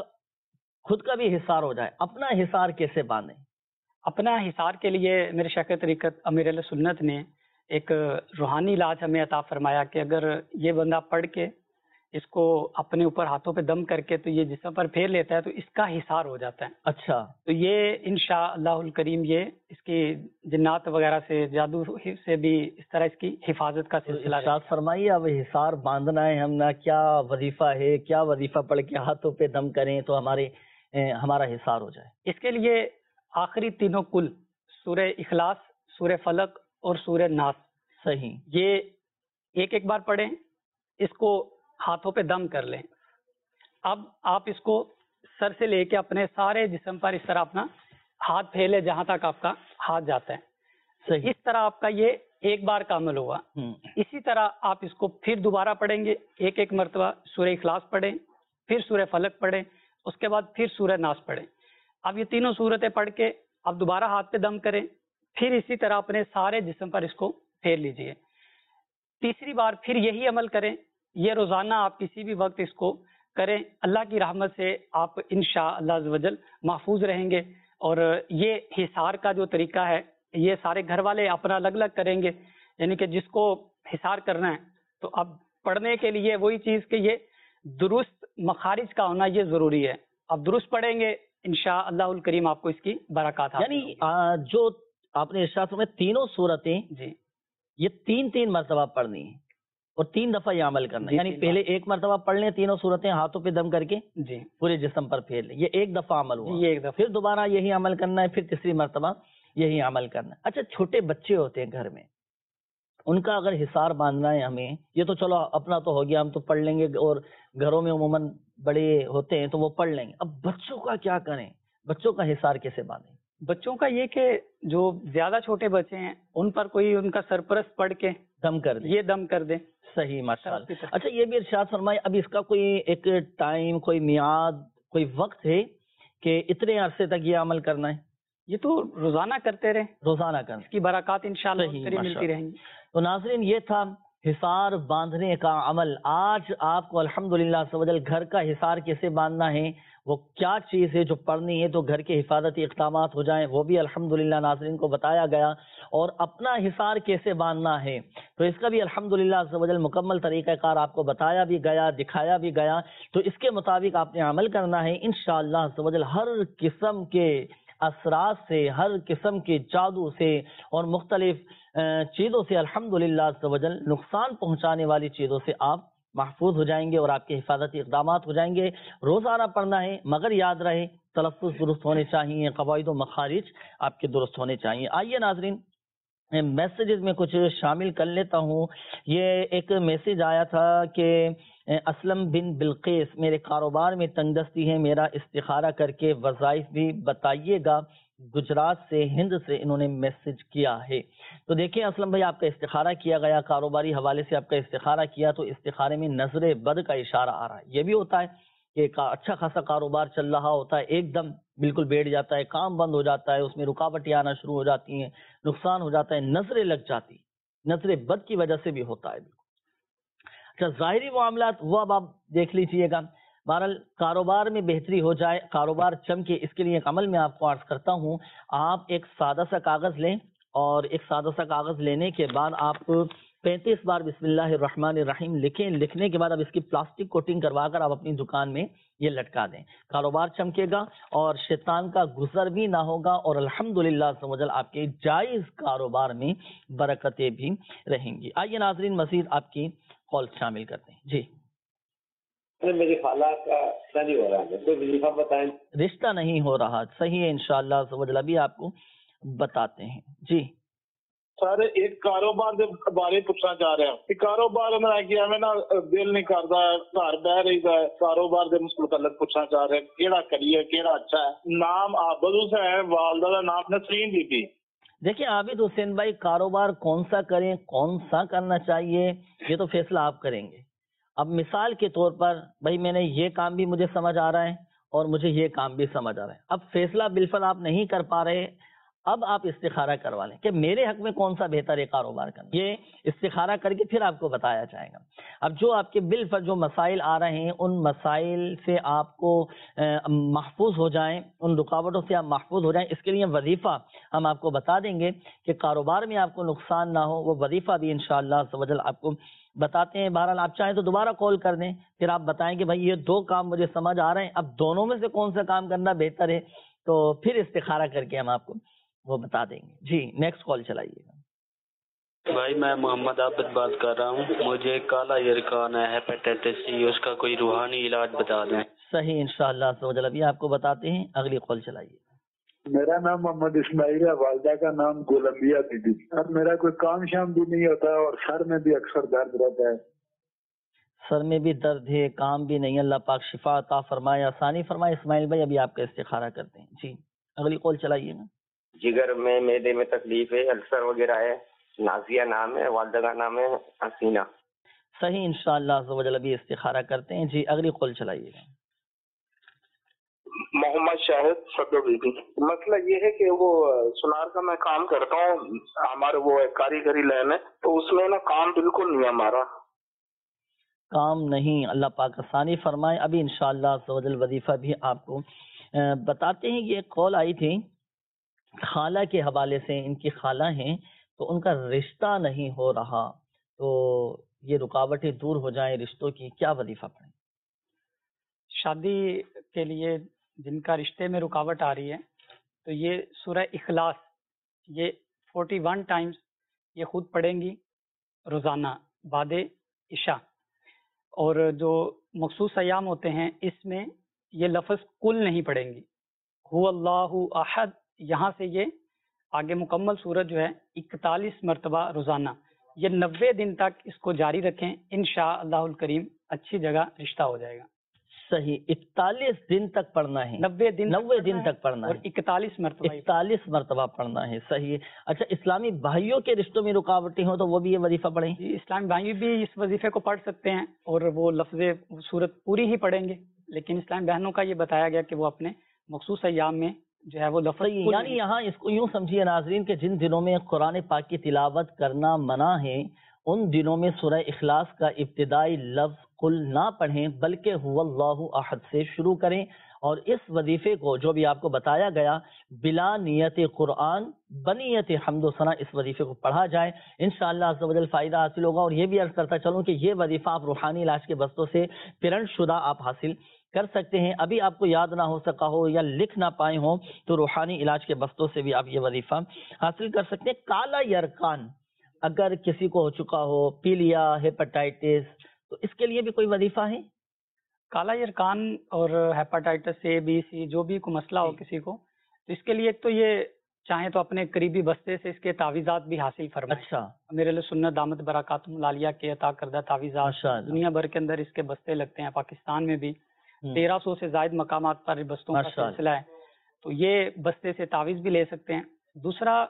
S2: خود کا بھی حصار ہو جائے، اپنا حصار کیسے باندھیں؟
S9: اپنا حصار کے لیے میرے شیخ طریقت امیر اہل سنت نے ایک روحانی علاج ہمیں عطا فرمایا کہ اگر یہ بندہ پڑھ کے اس کو اپنے اوپر ہاتھوں پہ دم کر کے تو یہ جسم پر پھیر لیتا ہے تو اس کا حصار ہو جاتا ہے.
S2: اچھا.
S9: تو یہ انشاء اللہ الکریم یہ اس کی جنات وغیرہ سے جادو سے بھی اس طرح اس کی حفاظت کا سلسلہ.
S2: ارشاد فرمائیے اب حصار باندھنا ہے ہم نہ کیا وظیفہ ہے, کیا وظیفہ پڑھ کے ہاتھوں پہ دم کریں تو ہمارے ہمارا حصار ہو جائے.
S9: اس کے لیے آخری تینوں کل سورہ اخلاص, سورہ فلق اور سورہ ناس,
S2: صحیح,
S9: یہ ایک ایک بار پڑھیں, اس کو ہاتھوں پہ دم کر لیں. اب آپ اس کو سر سے لے کے اپنے سارے جسم پر اس طرح اپنا ہاتھ پھیلے جہاں تک آپ کا ہاتھ جاتا ہے.
S2: صحیح.
S9: اس طرح آپ کا یہ ایک بار کا عمل ہوا. اسی طرح آپ اس کو پھر دوبارہ پڑھیں گے, ایک ایک مرتبہ سورہ اخلاص پڑھیں, پھر سورہ فلق پڑھیں, اس کے بعد پھر سورہ ناس پڑھیں. اب یہ تینوں صورتیں پڑھ کے اب دوبارہ ہاتھ پہ دم کریں, پھر اسی طرح اپنے سارے جسم پر اس کو پھیر لیجئے. تیسری بار پھر یہی عمل کریں. یہ روزانہ آپ کسی بھی وقت اس کو کریں. اللہ کی رحمت سے آپ انشاءاللہ عز و جل محفوظ رہیں گے. اور یہ حصار کا جو طریقہ ہے یہ سارے گھر والے اپنا الگ الگ کریں گے, یعنی کہ جس کو حصار کرنا ہے تو اب پڑھنے کے لیے وہی چیز کہ یہ درست مخارج کا ہونا یہ ضروری ہے. اب درست پڑھیں گے انشاءاللہ الکریم آپ کو اس کی برکات حاصل
S2: یعنی جو آپ نے ارشاد فرمایا تینوں صورتیں
S9: جی
S2: یہ تین تین مرتبہ پڑھنی ہے اور تین دفعہ یہ عمل کرنا ہے. یعنی پہلے ایک مرتبہ پڑھ لیں تینوں صورتیں ہاتھوں پہ دم کر کے
S9: جی
S2: پورے جسم پر پھیر لیں, یہ ایک دفعہ عمل ہوا.
S9: یہ ایک دفعہ
S2: پھر دوبارہ یہی عمل کرنا ہے, پھر تیسری مرتبہ یہی عمل کرنا ہے. اچھا, چھوٹے بچے ہوتے ہیں گھر میں, ان کا اگر حصار باندھنا ہے ہمیں, یہ تو چلو اپنا تو ہو گیا, ہم تو پڑھ لیں گے, اور گھروں میں عموماً بڑے ہوتے ہیں تو وہ پڑھ لیں گے. اب بچوں کا کیا کریں, بچوں کا حصار کیسے باندھیں؟
S9: بچوں کا یہ کہ جو زیادہ چھوٹے بچے ہیں ان پر کوئی ان کا سرپرست پڑھ کے
S2: دم کر دیں,
S9: یہ دم کر دیں.
S2: صحیح, ماشاءاللہ. اچھا, یہ بھی ارشاد فرمائے اب اس کا کوئی ایک ٹائم, کوئی میعاد, کوئی وقت ہے کہ اتنے عرصے تک یہ عمل کرنا ہے؟
S9: یہ تو روزانہ کرتے رہیں,
S2: روزانہ کرنا,
S9: اس کی برکات انشاءاللہ ملتی رہیں گی.
S2: تو ناظرین یہ تھا حصار باندھنے کا عمل. آج آپ کو الحمدللہ سوجل گھر کا حصار کیسے باندھنا ہے, وہ کیا چیز ہے جو پڑھنی ہے تو گھر کے حفاظتی اقدامات ہو جائیں, وہ بھی الحمدللہ ناظرین کو بتایا گیا. اور اپنا حصار کیسے باندھنا ہے تو اس کا بھی الحمدللہ سوجل مکمل طریقہ کار آپ کو بتایا بھی گیا, دکھایا بھی گیا. تو اس کے مطابق آپ نے عمل کرنا ہے انشاءاللہ سوجل. ہر قسم کے اثرات سے, ہر قسم کے جادو سے اور مختلف چیزوں سے الحمدللہ سوجل نقصان پہنچانے والی چیزوں سے آپ محفوظ ہو جائیں گے اور آپ کے حفاظتی اقدامات ہو جائیں گے. روزانہ پڑھنا ہے, مگر یاد رہے تلفظ درست ہونے چاہیے, قواعد و مخارج آپ کے درست ہونے چاہیے. آئیے ناظرین میسیجز میں کچھ شامل کر لیتا ہوں. یہ ایک میسیج آیا تھا کہ اسلم بن بلقیس, میرے کاروبار میں تنگ دستی ہے, میرا استخارہ کر کے وظائف بھی بتائیے گا. گجرات سے, ہند سے انہوں نے میسیج کیا ہے. تو دیکھیں اسلم بھائی, آپ کا استخارہ کیا گیا, کاروباری حوالے سے آپ کا استخارہ کیا, تو استخارے میں نظر بد کا اشارہ آ رہا ہے. یہ بھی ہوتا ہے کہ اچھا خاصا کاروبار چل رہا ہوتا ہے, ایک دم بالکل بیٹھ جاتا ہے, کام بند ہو جاتا ہے, اس میں رکاوٹیں آنا شروع ہو جاتی ہیں, نقصان ہو جاتا ہے, نظریں لگ جاتی, نظر بد کی وجہ سے بھی ہوتا ہے. اچھا, ظاہری معاملات وہ اب آپ دیکھ لیجیے گا. بہرحال کاروبار میں بہتری ہو جائے, کاروبار چمکے, اس کے لیے ایک عمل میں آپ کو عرض کرتا ہوں. آپ ایک سادہ سا کاغذ لیں, اور ایک سادہ سا کاغذ لینے کے بعد آپ پینتیس بار بسم اللہ الرحمن الرحیم لکھیں. لکھنے کے بعد اب اس کی پلاسٹک کوٹنگ کروا کر آپ اپنی دکان میں یہ لٹکا دیں. کاروبار چمکے گا اور شیطان کا گزر بھی نہ ہوگا, اور الحمدللہ سمجھل آپ کے جائز کاروبار میں برکتیں بھی رہیں گی. آئیے ناظرین مزید آپ کی کال شامل کرتے ہیں. جی,
S10: میری خالہ کا رشتہ نہیں ہو رہا ہے, کوئی وظیفہ بتائیں.
S2: رشتہ نہیں ہو رہا, صحیح ہے, انشاءاللہ سمجھل ابھی آپ کو بتاتے ہیں. جی
S11: سر, ایک کاروبار کے بارے پوچھنا چاہ رہا ہوں. کاروبار میں کیا میں نا دل نہیں کرتا, گھر بہ رہی ہے, کاروبار کے متعلق پوچھنا چاہ رہے ہیں کیڑا کریے, کیڑا اچھا ہے. نام عابد حسین ہے, والدہ کا نام نسرین بی بی.
S2: دیکھیں عابد حسین بھائی, کاروبار کون سا کریں, کون سا کرنا چاہیے, یہ تو فیصلہ آپ کریں گے. اب مثال کے طور پر بھائی میں نے یہ کام بھی مجھے سمجھ آ رہا ہے اور مجھے یہ کام بھی سمجھ آ رہا ہے. اب فیصلہ بالفعل آپ نہیں کر پا رہے, اب آپ استخارہ کروا لیں کہ میرے حق میں کون سا بہتر ہے کاروبار کرنا. یہ استخارہ کر کے پھر آپ کو بتایا جائے گا. اب جو آپ کے بالفعل جو مسائل آ رہے ہیں ان مسائل سے آپ کو محفوظ ہو جائیں, ان رکاوٹوں سے آپ محفوظ ہو جائیں, اس کے لیے وظیفہ ہم آپ کو بتا دیں گے کہ کاروبار میں آپ کو نقصان نہ ہو. وہ وظیفہ بھی انشاءاللہ سوجل آپ کو بتاتے ہیں. بہرحال آپ چاہیں تو دوبارہ کال کر دیں, پھر آپ بتائیں کہ بھائی یہ دو کام مجھے سمجھ آ رہے ہیں, اب دونوں میں سے کون سا کام کرنا بہتر ہے, تو پھر استخارہ کر کے ہم آپ کو وہ بتا دیں گے. جی نیکسٹ کال چلائیے گا.
S12: بھائی میں محمد عابد بات کر رہا ہوں, مجھے کالا یرقان ہے, ہیپیٹائٹس سی, اس کا کوئی روحانی علاج بتا دیں.
S2: صحیح, انشاءاللہ عز و جل ابھی آپ کو بتاتے ہیں. اگلی کال چلائیے.
S13: میرا نام محمد اسماعیل ہے, والدہ کا نام گولمبیا بی بی. اب میرا کوئی کام شام بھی نہیں ہوتا اور سر میں بھی اکثر درد رہتا ہے.
S2: سر میں بھی درد ہے, کام بھی نہیں, اللہ پاک شفا عطا فرمائے, آسانی فرمائے. اسماعیل بھائی ابھی آپ کا استخارہ کرتے ہیں. جی اگلی کال چلائیے گا.
S14: جگر میں معدے میں تکلیف ہے, السر وغیرہ ہے, نازیہ نام ہے, والدہ کا نام ہے حسینہ.
S2: صحیح, انشاءاللہ عز و جل ابھی استخارہ کرتے ہیں. جی اگلی کال چلائیے گا.
S11: محمد شاہد صدر بی بی. مسئلہ یہ ہے کہ وہ سونار کا میں کام کرتا ہوں, ہمارے وہ کاریگری لین ہے, تو اس میں نا کام بالکل نہیں ہمارا.
S2: کام نہیں, اللہ پاک آسانی فرمائے. ابھی انشاءاللہ عز و جل وظیفہ بھی آپ کو بتاتے ہیں. یہ ایک کال آئی تھی خالہ کے حوالے سے, ان کی خالہ ہیں تو ان کا رشتہ نہیں ہو رہا, تو یہ رکاوٹیں دور ہو جائیں رشتوں کی, کیا وظیفہ پڑھیں؟
S9: شادی کے لیے جن کا رشتے میں رکاوٹ آ رہی ہے تو یہ سورہ اخلاص یہ فورٹی ون ٹائمز یہ خود پڑھیں گی روزانہ بعد عشاء, اور جو مخصوص ایام ہوتے ہیں اس میں یہ لفظ کل نہیں پڑھیں گی. هو اللہ احد, یہاں سے یہ آگے مکمل سورت جو ہے اکتالیس مرتبہ روزانہ, یہ نوے دن تک اس کو جاری رکھیں, انشاء اللہ الکریم اچھی جگہ رشتہ ہو جائے گا.
S2: صحیح, اکتالیس دن تک پڑھنا ہے,
S9: نوے دن
S2: نوے دن تک پڑھنا
S9: اور
S2: ہے,
S9: اکتالیس مرتبہ
S2: اکتالیس مرتبہ پڑھنا ہے. صحیح ہے. اچھا, اسلامی بھائیوں کے رشتوں میں رکاوٹیں ہوں تو وہ بھی یہ وظیفہ پڑھیں؟
S9: جی, اسلامی بھائی بھی اس وظیفے کو پڑھ سکتے ہیں اور وہ لفظ صورت پوری ہی پڑھیں گے, لیکن اسلامی بہنوں کا یہ بتایا گیا کہ وہ اپنے مخصوص ایام میں جو ہے وہ لفظ,
S2: یعنی یہاں اس کو یوں سمجھیے ناظرین کہ جن دنوں میں قرآن پاک کی تلاوت کرنا منع ہے, ان دنوں میں سورہ اخلاص کا ابتدائی لفظ قل نہ پڑھیں بلکہ هو اللہ احد سے شروع کریں, اور اس وظیفے کو جو بھی آپ کو بتایا گیا بلا نیت قرآن بنیت حمد و ثنا اس وظیفے کو پڑھا جائے, انشاءاللہ عز و جل فائدہ حاصل ہوگا. اور یہ بھی عرض کرتا چلوں کہ یہ وظیفہ آپ روحانی علاج کے بستوں سے پیرنٹ شدہ آپ حاصل کر سکتے ہیں. ابھی آپ کو یاد نہ ہو سکا ہو یا لکھ نہ پائے ہوں تو روحانی علاج کے بستوں سے بھی آپ یہ وظیفہ حاصل کر سکتے ہیں. کالا یرقان اگر کسی کو ہو چکا ہو, پیلیا, ہیپاٹائٹس, تو اس کے لیے بھی کوئی وظیفہ ہے؟
S9: کالا یرقان اور ہیپاٹائٹس اے بی سی جو بھی کوئی مسئلہ ہو کسی کو, تو اس کے لیے ایک تو یہ چاہیں تو اپنے قریبی بستے سے اس کے تعویذات بھی حاصل فرمائیں.
S2: اچھا,
S9: میرے لیے سنت دامت برکاتہم العالیہ کے عطا کردہ تعویذات دنیا بھر کے اندر اس کے بستے لگتے ہیں, پاکستان میں بھی تیرہ سو سے زائد مقامات پر بستوں کا سلسلہ ہے, تو یہ بستے سے تعویذ بھی لے سکتے ہیں. دوسرا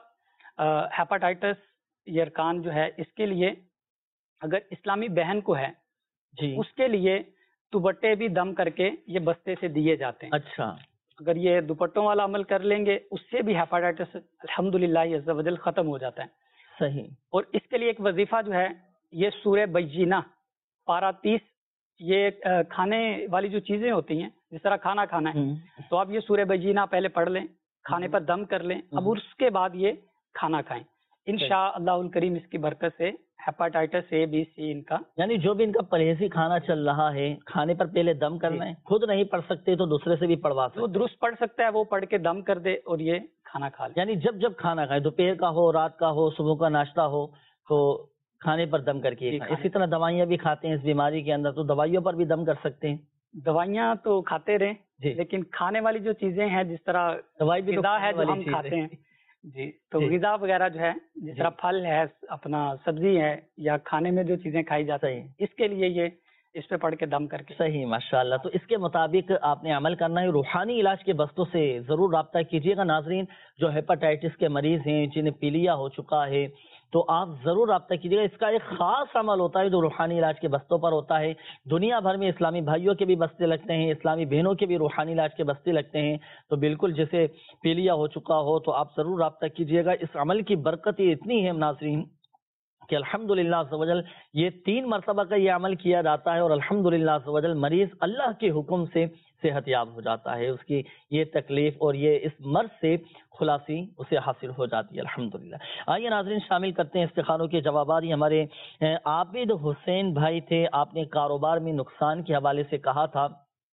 S9: ہیپاٹائٹس یرقان جو ہے اس کے لیے اگر اسلامی بہن کو ہے
S2: جی,
S9: اس کے لیے دوپٹے بھی دم کر کے یہ بستے سے دیے جاتے ہیں.
S2: اچھا,
S9: اگر یہ دوپٹوں والا عمل کر لیں گے اس سے بھی ہیپاٹائٹس الحمدللہ عز و جل ختم ہو جاتا ہے.
S2: صحیح.
S9: اور اس کے لیے ایک وظیفہ جو ہے یہ سورہ بینہ پارہ تیس, یہ کھانے والی جو چیزیں ہوتی ہیں جس طرح کھانا کھانا ہے تو آپ یہ سورہ بینہ پہلے پڑھ لیں, کھانے پر دم کر لیں, اب اس کے بعد یہ کھانا کھائیں. انشاء اللہ الکریم اس کی برکت سے ہیپاٹائٹس اے بی سی ان کا,
S2: یعنی جو بھی ان کا پرہیزی کھانا چل رہا ہے کھانے پر پہلے دم کرنا ہے, خود نہیں پڑھ سکتے تو دوسرے سے بھی پڑھوا سکتے,
S9: وہ درست پڑھ سکتا ہے, وہ پڑھ کے دم کر دے اور یہ کھانا کھا لے.
S2: یعنی جب جب کھانا کھائے, دوپہر کا ہو, رات کا ہو, صبح کا ناشتہ ہو, تو کھانے پر دم کر کے. اسی طرح دوائیاں بھی کھاتے ہیں اس بیماری کے اندر, تو دوائیوں پر بھی دم کر سکتے ہیں.
S9: دوائیاں تو کھاتے رہیں
S2: جی,
S9: لیکن کھانے والی جو چیزیں ہیں جس طرح
S2: دوائی بھی
S9: غذا ہے جو ہم کھاتے ہیں جی, تو غذا وغیرہ جو ہے جس طرح پھل ہے, اپنا سبزی ہے, یا کھانے میں جو چیزیں کھائی جاتی ہیں, اس کے لیے یہ اس پہ پڑھ کے دم کر کے.
S2: صحیح, ماشاءاللہ. تو اس کے مطابق آپ نے عمل کرنا ہے. روحانی علاج کے بستوں سے ضرور رابطہ کیجیے گا ناظرین. جو ہیپاٹائٹس کے مریض ہیں, جنہیں پیلیا ہو چکا ہے, تو آپ ضرور رابطہ کیجیے گا. اس کا ایک خاص عمل ہوتا ہے جو روحانی علاج کے بستوں پر ہوتا ہے. دنیا بھر میں اسلامی بھائیوں کے بھی بستے لگتے ہیں, اسلامی بہنوں کے بھی روحانی علاج کے بستے لگتے ہیں. تو بالکل جیسے پیلیا ہو چکا ہو تو آپ ضرور رابطہ کیجیے گا. اس عمل کی برکت اتنی ہے ناظرین کہ الحمدللہ عز و جل یہ تین مرتبہ کا یہ عمل کیا جاتا ہے, اور الحمدللہ عز و جل مریض اللہ کے حکم سے صحت یاب ہو جاتا ہے، اس کی یہ تکلیف اور یہ اس مرض سے خلاصی اسے حاصل ہو جاتی ہے الحمدللہ۔ آئیے ناظرین شامل کرتے ہیں استخاروں کے جوابات۔ یہ ہمارے عابد حسین بھائی تھے، آپ نے کاروبار میں نقصان کے حوالے سے کہا تھا،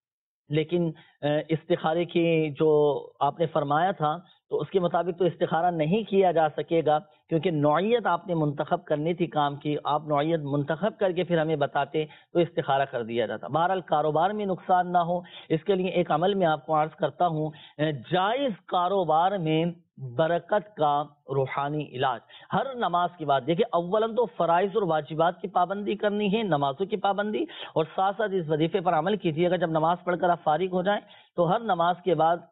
S2: لیکن استخارے کی جو آپ نے فرمایا تھا تو اس کے مطابق تو استخارہ نہیں کیا جا سکے گا، کیونکہ نوعیت آپ نے منتخب کرنی تھی کام کی، آپ نوعیت منتخب کر کے پھر ہمیں بتاتے تو استخارہ کر دیا جاتا۔ بہرحال کاروبار میں نقصان نہ ہو اس کے لیے ایک عمل میں آپ کو عرض کرتا ہوں، جائز کاروبار میں برکت کا روحانی علاج۔ ہر نماز کی بات دیکھیں، اولاً تو فرائض اور واجبات کی پابندی کرنی ہے، نمازوں کی پابندی، اور ساتھ ساتھ اس وظیفے پر عمل کیجیے گا جب نماز پڑھ کر آپ فارغ ہو جائیں تو ہر نماز کے بعد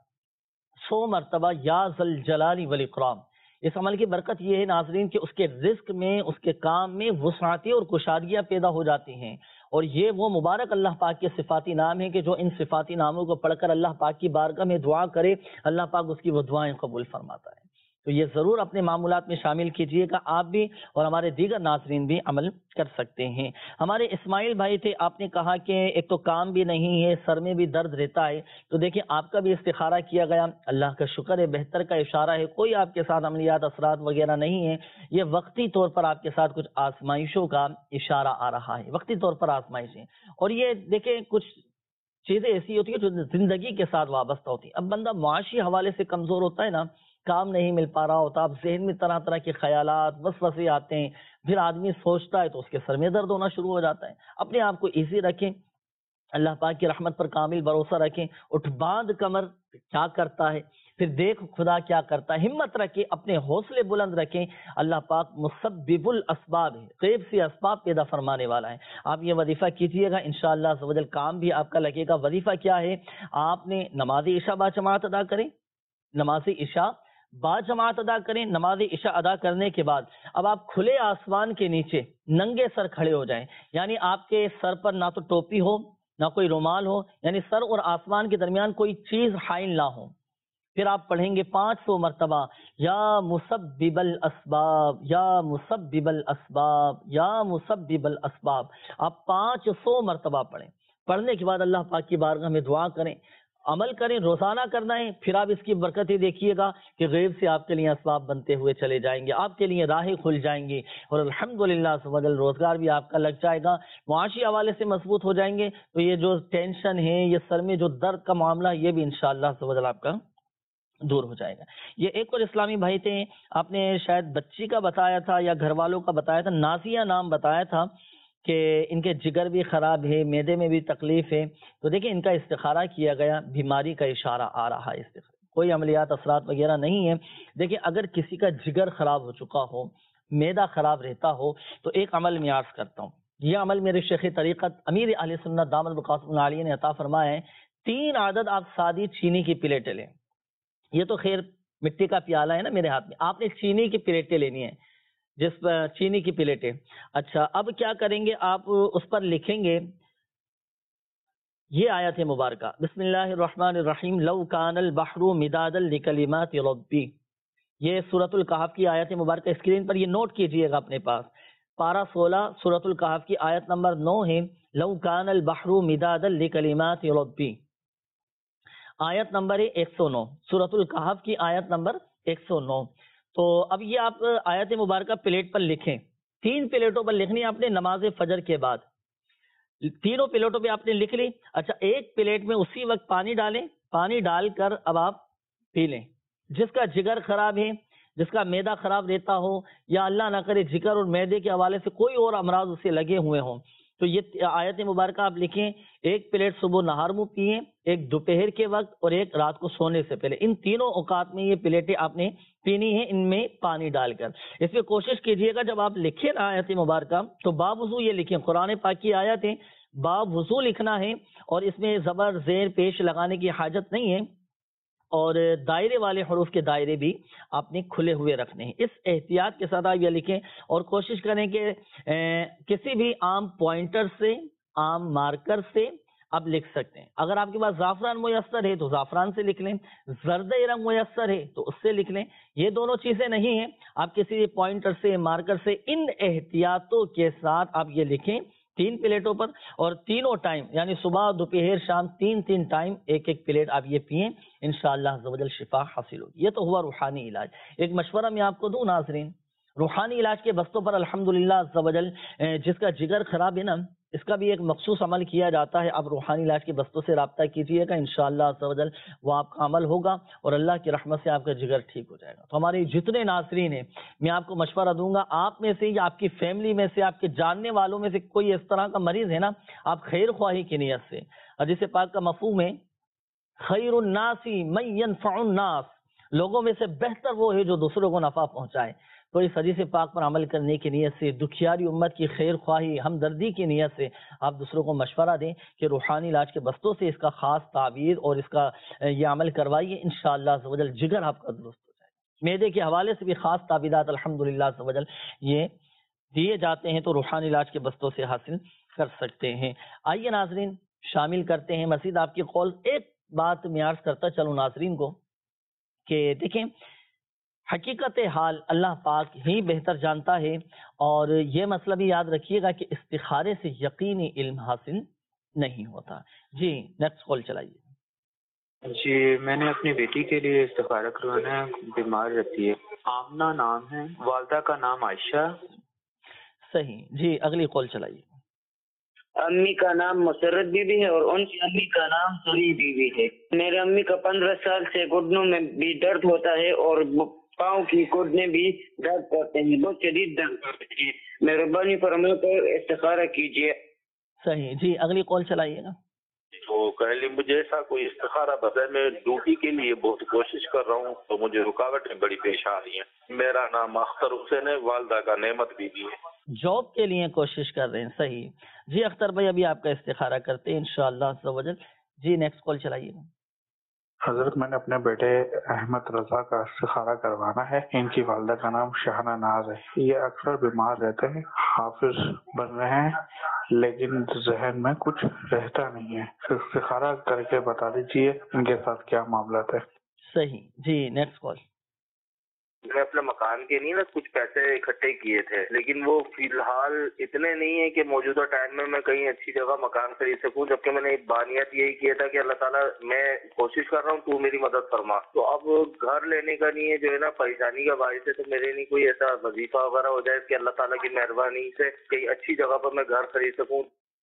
S2: سو مرتبہ یا ذل جلال والاکرام۔ اس عمل کی برکت یہ ہے ناظرین کہ اس کے رزق میں، اس کے کام میں وسعتیں اور کشادگیاں پیدا ہو جاتی ہیں، اور یہ وہ مبارک اللہ پاک کے صفاتی نام ہیں کہ جو ان صفاتی ناموں کو پڑھ کر اللہ پاک کی بارگاہ میں دعا کرے، اللہ پاک اس کی وہ دعائیں قبول فرماتا ہے۔ تو یہ ضرور اپنے معمولات میں شامل کیجئے گا، آپ بھی اور ہمارے دیگر ناظرین بھی عمل کر سکتے ہیں۔ ہمارے اسماعیل بھائی تھے، آپ نے کہا کہ ایک تو کام بھی نہیں ہے، سر میں بھی درد رہتا ہے، تو دیکھیں آپ کا بھی استخارہ کیا گیا، اللہ کا شکر ہے، بہتر کا اشارہ ہے، کوئی آپ کے ساتھ عملیات اثرات وغیرہ نہیں ہے، یہ وقتی طور پر آپ کے ساتھ کچھ آزمائشوں کا اشارہ آ رہا ہے، وقتی طور پر آزمائشیں، اور یہ دیکھیں کچھ چیزیں ایسی ہوتی ہیں جو زندگی کے ساتھ وابستہ ہوتی ہیں۔ اب بندہ معاشی حوالے سے کمزور ہوتا ہے نا، کام نہیں مل پا رہا ہوتا، اب ذہن میں طرح طرح کے خیالات وسوسے آتے ہیں، پھر آدمی سوچتا ہے تو اس کے سر میں درد ہونا شروع ہو جاتا ہے۔ اپنے آپ کو ایزی رکھیں، اللہ پاک کی رحمت پر کامل بھروسہ رکھیں، اٹھ باندھ کمر کیا کرتا ہے، پھر دیکھ خدا کیا کرتا ہے، ہمت رکھیں، اپنے حوصلے بلند رکھیں، اللہ پاک مسبب الاسباب ہے، غیب سے اسباب پیدا فرمانے والا ہے۔ آپ یہ وظیفہ کیجئے گا انشاءاللہ عز و جل، کام بھی آپ کا لگے گا۔ وظیفہ کیا ہے؟ آپ نے نماز عشاء با جماعت ادا کریں، نماز عشاء با جماعت ادا کریں، نماز عشاء ادا کرنے کے بعد اب آپ کھلے آسمان کے نیچے ننگے سر کھڑے ہو جائیں، یعنی آپ کے سر پر نہ تو ٹوپی ہو نہ کوئی رومال ہو، یعنی سر اور آسمان کے درمیان کوئی چیز حائل نہ ہو۔ پھر آپ پڑھیں گے پانچ سو مرتبہ یا مسبب الاسباب یا مسبب الاسباب یا مسبب الاسباب، آپ پانچ سو مرتبہ پڑھیں۔ پڑھنے کے بعد اللہ پاک کی بارگاہ میں دعا کریں، عمل کریں، روزانہ کرنا ہے، پھر آپ اس کی برکتیں دیکھیے گا کہ غیب سے آپ کے لیے اسباب بنتے ہوئے چلے جائیں گے، آپ کے لیے راہیں کھل جائیں گی، اور الحمدللہ سبحان روزگار بھی آپ کا لگ جائے گا، معاشی حوالے سے مضبوط ہو جائیں گے، تو یہ جو ٹینشن ہے، یہ سر میں جو درد کا معاملہ، یہ بھی انشاءاللہ سبحان آپ کا دور ہو جائے گا۔ یہ ایک اور اسلامی بھائی تھے، آپ نے شاید بچی کا بتایا تھا یا گھر والوں کا بتایا تھا، نازیہ نام بتایا تھا کہ ان کے جگر بھی خراب ہے، معدے میں بھی تکلیف ہے، تو دیکھیں ان کا استخارہ کیا گیا، بیماری کا اشارہ آ رہا ہے، استخارہ کوئی عملیات اثرات وغیرہ نہیں ہے۔ دیکھیں اگر کسی کا جگر خراب ہو چکا ہو، معدہ خراب رہتا ہو، تو ایک عمل میں عرض کرتا ہوں، یہ عمل میرے شیخ طریقت امیر اہل سنت دامت بقاتم العالیہ نے عطا فرمایا ہے۔ تین عدد آپ سادی چینی کی پلیٹیں لیں، یہ تو خیر مٹی کا پیالہ ہے نا میرے ہاتھ میں، آپ نے چینی کی پلیٹیں لینی ہے، جس پر چینی کی پلیٹیں۔ اچھا اب کیا کریں گے، آپ اس پر لکھیں گے یہ آیت مبارکہ، بسم اللہ الرحمن الرحیم، لو کان البحر مدادا لکلمات ربی، یہ سورۃ الکہف کی آیت مبارکہ، اسکرین پر یہ نوٹ کیجئے گا اپنے پاس، پارہ سولہ سورۃ الکہف کی آیت نمبر نو ہے، لو کان البحر مدادا لکلمات ربی، آیت نمبر ایک سو نو، سورۃ الکہف کی آیت نمبر ایک سو نو۔ تو اب یہ آپ آیت مبارکہ پلیٹ پر لکھیں، تین پلیٹوں پر لکھنی آپ نے نماز فجر کے بعد، تینوں پلیٹوں پہ آپ نے لکھ لی۔ اچھا ایک پلیٹ میں اسی وقت پانی ڈالیں، پانی ڈال کر اب آپ پی لیں۔ جس کا جگر خراب ہے، جس کا معدہ خراب رہتا ہو، یا اللہ نہ کرے جگر اور معدے کے حوالے سے کوئی اور امراض اسے لگے ہوئے ہوں، تو یہ آیت مبارکہ آپ لکھیں، ایک پلیٹ صبح نہار منہ پیئیں، ایک دوپہر کے وقت اور ایک رات کو سونے سے پہلے، ان تینوں اوقات میں یہ پلیٹیں آپ نے پینی ہے، ان میں پانی ڈال کر۔ اس میں کوشش کیجئے گا جب آپ لکھیں نا آیت مبارکہ تو باب وضو یہ لکھیں، قرآن پاک کی آیت ہے، باب وضو لکھنا ہے، اور اس میں زبر زیر پیش لگانے کی حاجت نہیں ہے، اور دائرے والے حروف کے دائرے بھی آپ نے کھلے ہوئے رکھنے ہیں۔ اس احتیاط کے ساتھ آپ یہ لکھیں، اور کوشش کریں کہ کسی بھی عام پوائنٹر سے، عام مارکر سے آپ لکھ سکتے ہیں۔ اگر آپ کے پاس زعفران میسر ہے تو زعفران سے لکھ لیں، زرد رنگ میسر ہے تو اس سے لکھ لیں، یہ دونوں چیزیں نہیں ہیں، آپ کسی پوائنٹر سے، مارکر سے ان احتیاطوں کے ساتھ آپ یہ لکھیں تین پلیٹوں پر، اور تینوں ٹائم یعنی صبح دوپہر شام تین تین ٹائم ایک ایک پلیٹ آپ یہ پئیں، انشاءاللہ عز و جل شفا حاصل ہوگی۔ یہ تو ہوا روحانی علاج۔ ایک مشورہ میں آپ کو دوں ناظرین، روحانی علاج کے بستوں پر الحمدللہ عز و جل جس کا جگر خراب ہے نا، اس کا بھی ایک مخصوص عمل کیا جاتا ہے۔ آپ روحانی علاج کے بستوں سے رابطہ کیجئے گا، انشاءاللہ عز و جل وہ آپ کا عمل ہوگا اور اللہ کی رحمت سے آپ کا جگر ٹھیک ہو جائے گا۔ تو ہمارے جتنے ناظرین ہیں، میں آپ کو مشورہ دوں گا، آپ میں سے یا آپ کی فیملی میں سے، آپ کے جاننے والوں میں سے کوئی اس طرح کا مریض ہے نا، آپ خیر خواہی کی نیت سے، حدیث پاک کا مفہوم ہے خیر الناس من ينفع الناس، لوگوں میں سے بہتر وہ ہے جو دوسروں کو نفع پہنچائے۔ تو اس حدیث پاک پر عمل کرنے کی نیت سے، دکھیاری امت کی خیر خواہی، ہمدردی کی نیت سے آپ دوسروں کو مشورہ دیں کہ روحانی علاج کے بستوں سے اس کا خاص تعبیر اور اس کا یہ عمل کروائیے، انشاءاللہ عز و جل جگر آپ کا درست ہو جائے گا۔ معدے کے حوالے سے بھی خاص تعبیرات الحمدللہ عز و جل یہ دیے جاتے ہیں، تو روحانی علاج کے بستوں سے حاصل کر سکتے ہیں۔ آئیے ناظرین شامل کرتے ہیں مزید آپ کی قول۔ ایک بات میں عرض کرتا چلوں ناظرین کو کہ دیکھیں، حقیقت حال اللہ پاک ہی بہتر جانتا ہے، اور یہ مسئلہ بھی یاد رکھیے گا کہ استخارے سے یقینی علم حاصل نہیں ہوتا۔ جی نیکسٹ کال چلائیے۔
S15: جی میں نے اپنی بیٹی کے لیے استخارہ کروانا ہے، بیمار رہتی ہے، آمنہ نام ہے، والدہ کا نام عائشہ۔
S2: صحیح، جی اگلی کال چلائیے۔
S16: امی کا نام مسرت بی بی ہے اور ان کی امی کا نام سری بی بی ہے۔ میرے امی کا پندرہ سال سے گھٹنوں میں بھی درد ہوتا ہے اور پاؤں کی گھٹنے بھی درد کرتے ہیں، بہت شدید درد کرتے ہیں، مہربانی فرما کر استخارہ کیجیے۔
S2: صحیح، جی اگلی کال چلائیے گا۔
S17: تو کہہ مجھے ایسا کوئی استخارہ بتا، میں ڈیوٹی کے لیے بہت کوشش کر رہا ہوں تو مجھے رکاوٹیں بڑی پیش آ رہی ہیں۔ میرا نام اختر حسین ہے، والدہ کا نعمت بی بی ہے۔
S2: جاب کے لیے کوشش کر رہے ہیں، صحیح۔ جی اختر بھائی ابھی آپ کا استخارہ کرتے ہیں انشاءاللہ عز و جل۔ جی نیکسٹ کال چلائیے گا۔
S18: حضرت میں نے اپنے بیٹے احمد رضا کا استخارہ کروانا ہے، ان کی والدہ کا نام شہانہ ناز ہے، یہ اکثر بیمار رہتے ہیں، حافظ بن رہے ہیں لیکن ذہن میں کچھ رہتا نہیں ہے، استخارہ کر کے بتا دیجیے ان کے ساتھ کیا معاملات ہے۔
S2: صحیح، جی نیکسٹ کال۔
S17: میں اپنے مکان کے نہیں نا کچھ پیسے اکٹھے کیے تھے، لیکن وہ فی الحال اتنے نہیں ہیں کہ موجودہ ٹائم میں میں کہیں اچھی جگہ مکان خرید سکوں، جبکہ میں نے ایک بانیت یہی کیا تھا کہ اللہ تعالیٰ میں کوشش کر رہا ہوں تو میری مدد فرما۔ تو اب گھر لینے کا نہیں ہے جو ہے نا پریشانی کا باعث ہے، تو میرے نہیں کوئی ایسا وظیفہ وغیرہ ہو جائے کہ اللہ تعالیٰ کی مہربانی سے کہیں اچھی جگہ پر میں گھر خرید سکوں۔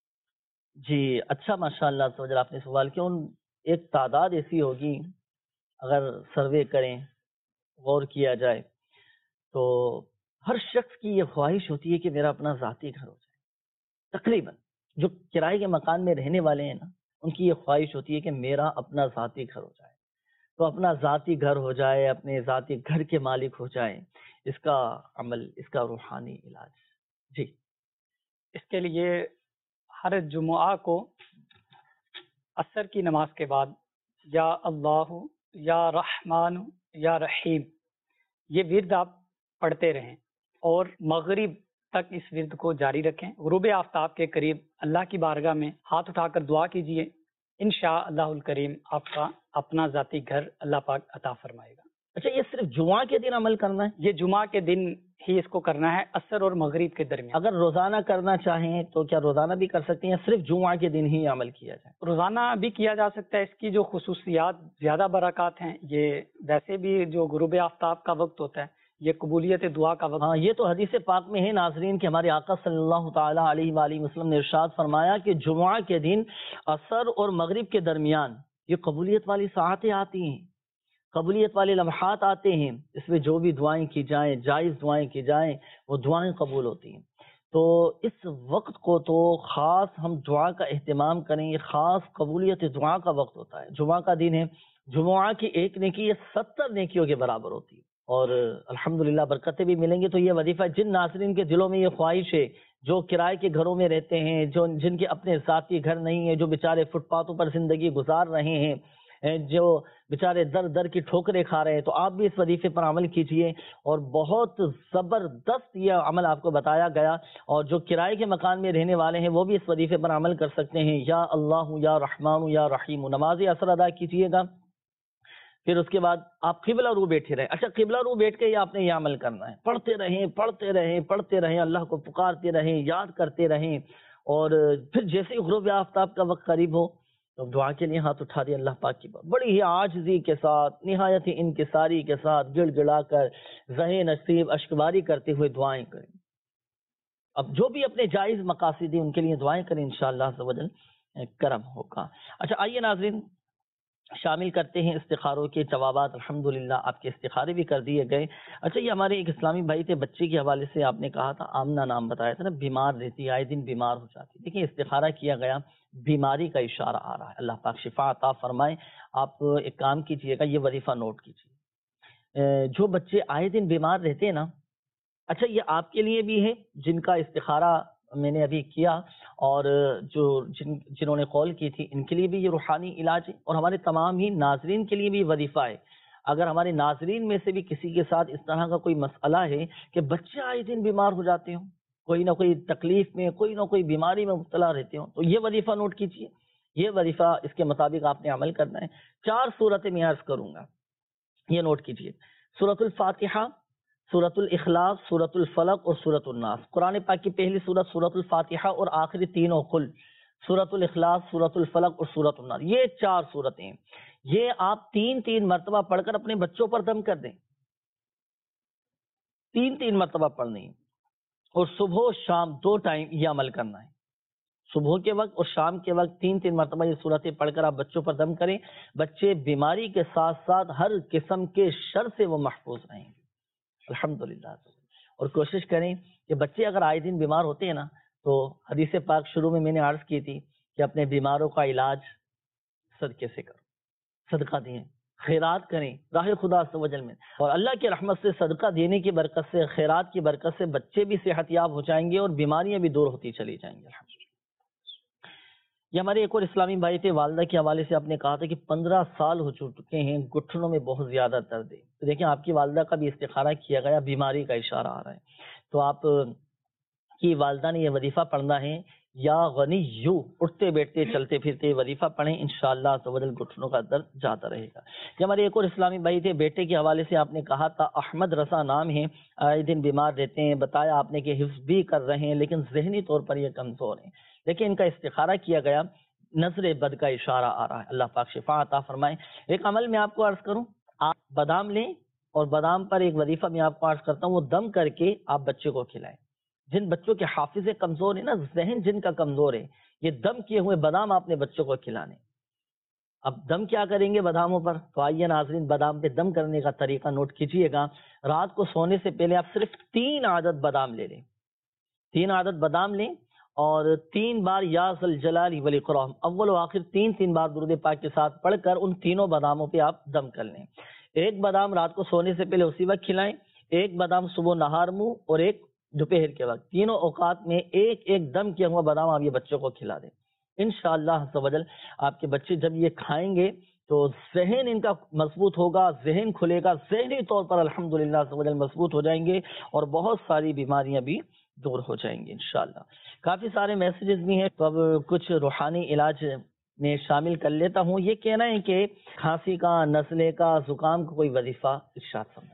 S2: جی اچھا، ماشاء اللہ سے آپ نے سوال کیا، ان ایک تعداد ایسی ہوگی اگر سروے کریں، غور کیا جائے تو ہر شخص کی یہ خواہش ہوتی ہے کہ میرا اپنا ذاتی گھر ہو جائے۔ تقریباً جو کرائے کے مکان میں رہنے والے ہیں نا، ان کی یہ خواہش ہوتی ہے کہ میرا اپنا ذاتی گھر ہو جائے، تو اپنا ذاتی گھر ہو جائے، اپنے ذاتی گھر کے مالک ہو جائے، اس کا عمل، اس کا روحانی علاج۔ جی
S9: اس کے لیے ہر جمعہ کو عصر کی نماز کے بعد یا اللہ یا رحمان یا رحیم یہ ورد آپ پڑھتے رہیں اور مغرب تک اس ورد کو جاری رکھیں۔ غروب آفتاب کے قریب اللہ کی بارگاہ میں ہاتھ اٹھا کر دعا کیجئے، انشاء اللہ الکریم آپ کا اپنا ذاتی گھر اللہ پاک عطا فرمائے گا۔
S2: اچھا، یہ صرف جمعہ کے دن عمل کرنا ہے؟
S9: یہ جمعہ کے دن ہی اس کو کرنا ہے، عصر اور مغرب کے درمیان۔
S2: اگر روزانہ کرنا چاہیں تو کیا روزانہ بھی کر سکتے ہیں، صرف جمعہ کے دن ہی عمل کیا جائے؟
S9: روزانہ بھی کیا جا سکتا ہے، اس کی جو خصوصیات زیادہ برکات ہیں، یہ ویسے بھی جو غروب آفتاب کا وقت ہوتا ہے یہ قبولیت دعا کا وقت۔
S2: ہاں، یہ تو حدیث پاک میں ہے ناظرین کہ ہمارے آقا صلی اللہ تعالی علیہ وآلہ وسلم نے ارشاد فرمایا کہ جمعہ کے دن عصر اور مغرب کے درمیان یہ قبولیت والی ساعتیں آتی ہیں، قبولیت والے لمحات آتے ہیں، اس میں جو بھی دعائیں کی جائیں، جائز دعائیں کی جائیں، وہ دعائیں قبول ہوتی ہیں۔ تو اس وقت کو تو خاص ہم دعا کا اہتمام کریں، یہ خاص قبولیت دعا کا وقت ہوتا ہے۔ جمعہ کا دن ہے، جمعہ کی ایک نیکی یہ ستر نیکیوں کے برابر ہوتی ہے، اور الحمدللہ برکتیں بھی ملیں گی۔ تو یہ وظیفہ جن ناظرین کے دلوں میں یہ خواہش ہے، جو کرائے کے گھروں میں رہتے ہیں، جو جن کے اپنے ذاتی گھر نہیں ہیں، جو بیچارے فٹ پاتھوں پر زندگی گزار رہے ہیں، جو بیچارے در در کی ٹھوکریں کھا رہے ہیں، تو آپ بھی اس وظیفے پر عمل کیجئے، اور بہت زبردست یہ عمل آپ کو بتایا گیا۔ اور جو کرائے کے مکان میں رہنے والے ہیں وہ بھی اس وظیفے پر عمل کر سکتے ہیں، یا اللہ یا رحمان یا رحیم، نماز اثر ادا کیجئے گا۔ پھر اس کے بعد آپ قبلہ رو بیٹھے رہیں۔ اچھا، قبلہ رو بیٹھ کے یہ آپ نے یہ عمل کرنا ہے، پڑھتے رہیں پڑھتے رہیں پڑھتے رہیں اللہ کو پکارتے رہیں، یاد کرتے رہیں، اور پھر جیسے ہی غروب آفتاب کا وقت قریب ہو تو دعا کے لیے ہاتھ اٹھا دیں، اللہ پاک کی بات بڑی ہی عاجزی کے ساتھ، نہایت ہی انکساری کے ساتھ، گڑ گڑا کر زہ نصیب اشکباری کرتے ہوئے دعائیں کریں۔ اب جو بھی اپنے جائز مقاصد ہیں ان کے لیے دعائیں کریں، انشاءاللہ عز و جل کرم ہوگا۔ اچھا آئیے ناظرین شامل کرتے ہیں استخاروں کے جوابات۔ الحمدللہ آپ کے استخارے بھی کر دیے گئے۔ اچھا یہ ہمارے ایک اسلامی بھائی تھے، بچے کے حوالے سے آپ نے کہا تھا، آمنہ نام بتایا تھا نا، بیمار رہتی، آئے دن بیمار ہو جاتی۔ دیکھیں استخارہ کیا گیا، بیماری کا اشارہ آ رہا ہے، اللہ پاک شفا عطا فرمائے۔ آپ ایک کام کیجئے گا، یہ وظیفہ نوٹ کیجئے، جو بچے آئے دن بیمار رہتے ہیں نا، اچھا یہ آپ کے لیے بھی ہے جن کا استخارہ میں نے ابھی کیا، اور جو جن جنہوں نے قول کی تھی ان کے لیے بھی یہ روحانی علاج ہے، اور ہمارے تمام ہی ناظرین کے لیے بھی وظیفہ ہے۔ اگر ہمارے ناظرین میں سے بھی کسی کے ساتھ اس طرح کا کوئی مسئلہ ہے کہ بچے آئے دن بیمار ہو جاتے ہوں، کوئی نہ کوئی تکلیف میں، کوئی نہ کوئی بیماری میں مبتلا رہتے ہوں، تو یہ وظیفہ نوٹ کیجیے۔ یہ وظیفہ اس کے مطابق آپ نے عمل کرنا ہے۔ چار صورتیں میں عرض کروں گا، یہ نوٹ کیجیے۔ سورۃ الفاتحہ، سورۃ الاخلاص، سورۃ الفلق اور سورۃ الناس۔ قرآن پاک کی پہلی سورت سورۃ الفاتحہ اور آخری تینوں قل، سورۃ الاخلاص، سورۃ الفلق اور سورۃ الناس، یہ چار صورتیں یہ آپ تین تین مرتبہ پڑھ کر اپنے بچوں پر دم کر دیں، تین تین مرتبہ پڑھنی، اور صبح و شام دو ٹائم یہ عمل کرنا ہے، صبح کے وقت اور شام کے وقت تین تین مرتبہ یہ صورتیں پڑھ کر آپ بچوں پر دم کریں۔ بچے بیماری کے ساتھ ساتھ ہر قسم کے شر سے وہ محفوظ رہیں گے الحمدللہ۔ اور کوشش کریں کہ بچے اگر آئے دن بیمار ہوتے ہیں نا، تو حدیث پاک شروع میں میں نے عرض کی تھی کہ اپنے بیماروں کا علاج صدقے سے کرو، صدقہ دیں، خیرات کریں راہ خدا عز و جل میں، اور اللہ کی رحمت سے صدقہ دینے کی برکت سے، خیرات کی برکت سے بچے بھی صحت یاب ہو جائیں گے اور بیماریاں بھی دور ہوتی چلی جائیں گی الحمدللہ۔ یہ ہمارے ایک اور اسلامی بھائی تھے، والدہ کے حوالے سے آپ نے کہا تھا کہ پندرہ سال ہو چکے ہیں، گٹھنوں میں بہت زیادہ درد ہے، تو دیکھیں آپ کی والدہ کا بھی استخارہ کیا گیا، بیماری کا اشارہ آ رہا ہے، تو آپ کی والدہ نے یہ وظیفہ پڑھنا ہے، یا غنی یو، اٹھتے بیٹھتے چلتے پھرتے وظیفہ پڑھیں، انشاءاللہ عز و جل گھٹنوں کا درد جاتا رہے گا۔ یہ ہمارے ایک اور اسلامی بھائی تھے، بیٹے کے حوالے سے آپ نے کہا تھا، احمد رضا نام ہے، آئے دن بیمار رہتے ہیں، بتایا آپ نے کہ حفظ بھی کر رہے ہیں لیکن ذہنی طور پر یہ کمزور ہیں، لیکن ان کا استخارہ کیا گیا، نظر بد کا اشارہ آ رہا ہے، اللہ پاک شفا عطا فرمائے۔ ایک عمل میں آپ کو عرض کروں، آپ بادام لیں اور بادام پر ایک وظیفہ میں آپ کو عرض کرتا ہوں، وہ دم کر کے آپ بچے کو کھلائیں۔ جن بچوں کے حافظے کمزور ہیں نا، ذہن جن کا کمزور ہے، یہ دم کیے ہوئے بادام آپ نے بچوں کو کھلانے۔ اب دم کیا کریں گے باداموں پر؟ تو آئیے ناظرین بادام پہ دم کرنے کا طریقہ نوٹ کیجیے گا۔ رات کو سونے سے پہلے آپ صرف تین عدد بادام لے لیں، تین عدد بادام لیں، اور تین بار یا ذل جلال والاکرام اول و آخر تین تین بار درود پاک کے ساتھ پڑھ کر ان تینوں باداموں پہ آپ دم کر لیں۔ ایک بادام رات کو سونے سے پہلے اسی وقت کھلائیں، ایک بادام صبح نہار منہ، اور ایک دوپہر کے وقت، تینوں اوقات میں ایک ایک دم کیا ہوا بادام آپ یہ بچوں کو کھلا دیں۔ انشاءاللہ عز و جل آپ کے بچے جب یہ کھائیں گے تو ذہن ان کا مضبوط ہوگا، ذہن کھلے گا، ذہنی طور پر الحمدللہ عز و جل مضبوط ہو جائیں گے، اور بہت ساری بیماریاں بھی دور ہو جائیں گی انشاءاللہ۔ کافی سارے میسیجز بھی ہیں، تو اب کچھ روحانی علاج میں شامل کر لیتا ہوں۔ یہ کہنا ہے کہ کھانسی کا، نزلے کا، زکام کا کوئی وظیفہ ارشاد فرمائیں۔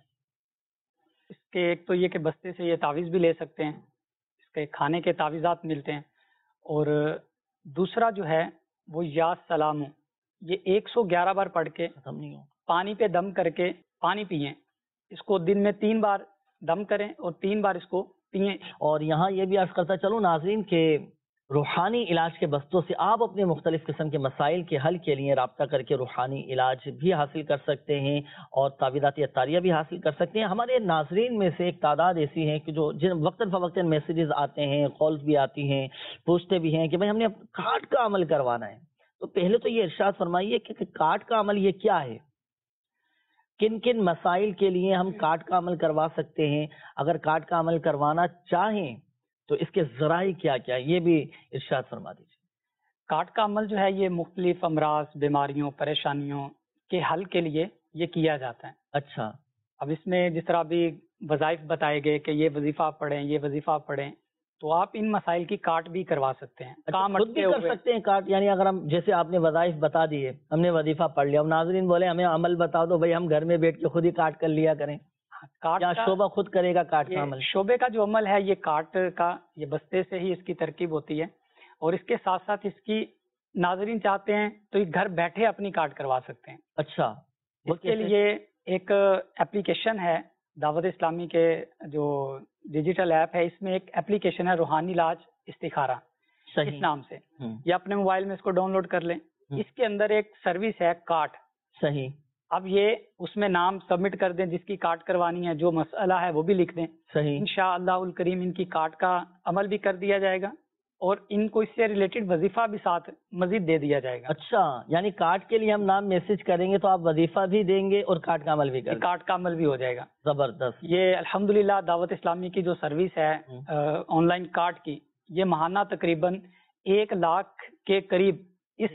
S9: اس کے ایک تو یہ کہ بستے سے یہ تعویذ بھی لے سکتے ہیں، اس کے کھانے کے تعویذات ملتے ہیں، اور دوسرا جو ہے وہ یا سلام، یہ ایک سو گیارہ بار پڑھ کے پانی پہ دم کر کے پانی پئیں، اس کو دن میں تین بار دم کریں اور تین بار اس کو پئیں۔
S2: اور یہاں یہ بھی عرض کرتا چلوں ناظرین کہ روحانی علاج کے بستوں سے آپ اپنے مختلف قسم کے مسائل کے حل کے لیے رابطہ کر کے روحانی علاج بھی حاصل کر سکتے ہیں، اور تعویذات عطاریہ بھی حاصل کر سکتے ہیں۔ ہمارے ناظرین میں سے ایک تعداد ایسی ہے کہ جو جن وقتاً فوقتاً میسیجز آتے ہیں، کالز بھی آتی ہیں، پوچھتے بھی ہیں کہ بھائی ہم نے کاٹ کا عمل کروانا ہے، تو پہلے تو یہ ارشاد فرمائیے کہ کاٹ کا عمل یہ کیا ہے، کن کن مسائل کے لیے ہم کاٹ کا عمل کروا سکتے ہیں، اگر کاٹ کا عمل کروانا چاہیں تو اس کے ذرائع کیا کیا، یہ بھی ارشاد فرما دیجیے۔
S9: کاٹ کا عمل جو ہے یہ مختلف امراض، بیماریوں، پریشانیوں کے حل کے لیے یہ کیا جاتا ہے۔
S2: اچھا،
S9: اب اس میں جس طرح بھی وظائف بتائے گئے کہ یہ وظیفہ پڑھیں، یہ وظیفہ پڑھیں، تو آپ ان مسائل کی کاٹ بھی کروا سکتے ہیں۔ کام
S2: خود بھی کر سکتے ہیں کاٹ، یعنی اگر ہم جیسے آپ نے وظائف بتا دیے، ہم نے وظیفہ پڑھ لیا، اب ناظرین بولے ہمیں عمل بتا دو، بھائی ہم گھر میں بیٹھ کے خود ہی کاٹ کر لیا کریں، یا شعبہ خود کرے گا کاٹ کا عمل؟
S9: شعبے کا جو عمل ہے یہ کاٹ کا، یہ بستے سے ہی اس کی ترکیب ہوتی ہے، اور اس کے ساتھ ساتھ اس کی ناظرین چاہتے ہیں تو یہ گھر بیٹھے اپنی کارڈ کروا سکتے ہیں.
S2: اچھا,
S9: اس کے لیے ایک اپلیکیشن ہے دعوت اسلامی کے جو ڈیجیٹل ایپ ہے, اس میں ایک اپلیکیشن ہے روحانی علاج استخارہ اس نام سے, یا اپنے موبائل میں اس کو ڈاؤن لوڈ کر لیں. اس کے اندر ایک سروس ہے کارڈ.
S2: صحیح.
S9: اب یہ اس میں نام سبمٹ کر دیں جس کی کارڈ کروانی ہے, جو مسئلہ ہے وہ بھی لکھ دیں.
S2: صحیح.
S9: انشاءاللہ الکریم ان کی کارڈ کا عمل بھی کر دیا جائے گا اور ان کو اس سے ریلیٹڈ وظیفہ بھی ساتھ مزید دے دیا جائے گا.
S2: اچھا, یعنی کارڈ کے لیے ہم نام میسج کریں گے تو آپ وظیفہ بھی دیں گے اور کارڈ کا عمل بھی کریں گے.
S9: کارڈ کا عمل بھی ہو جائے گا.
S2: زبردست.
S9: یہ الحمدللہ دعوت اسلامی کی جو سروس ہے آن لائن کارڈ کی, یہ ماہانہ تقریباً ایک لاکھ کے قریب اس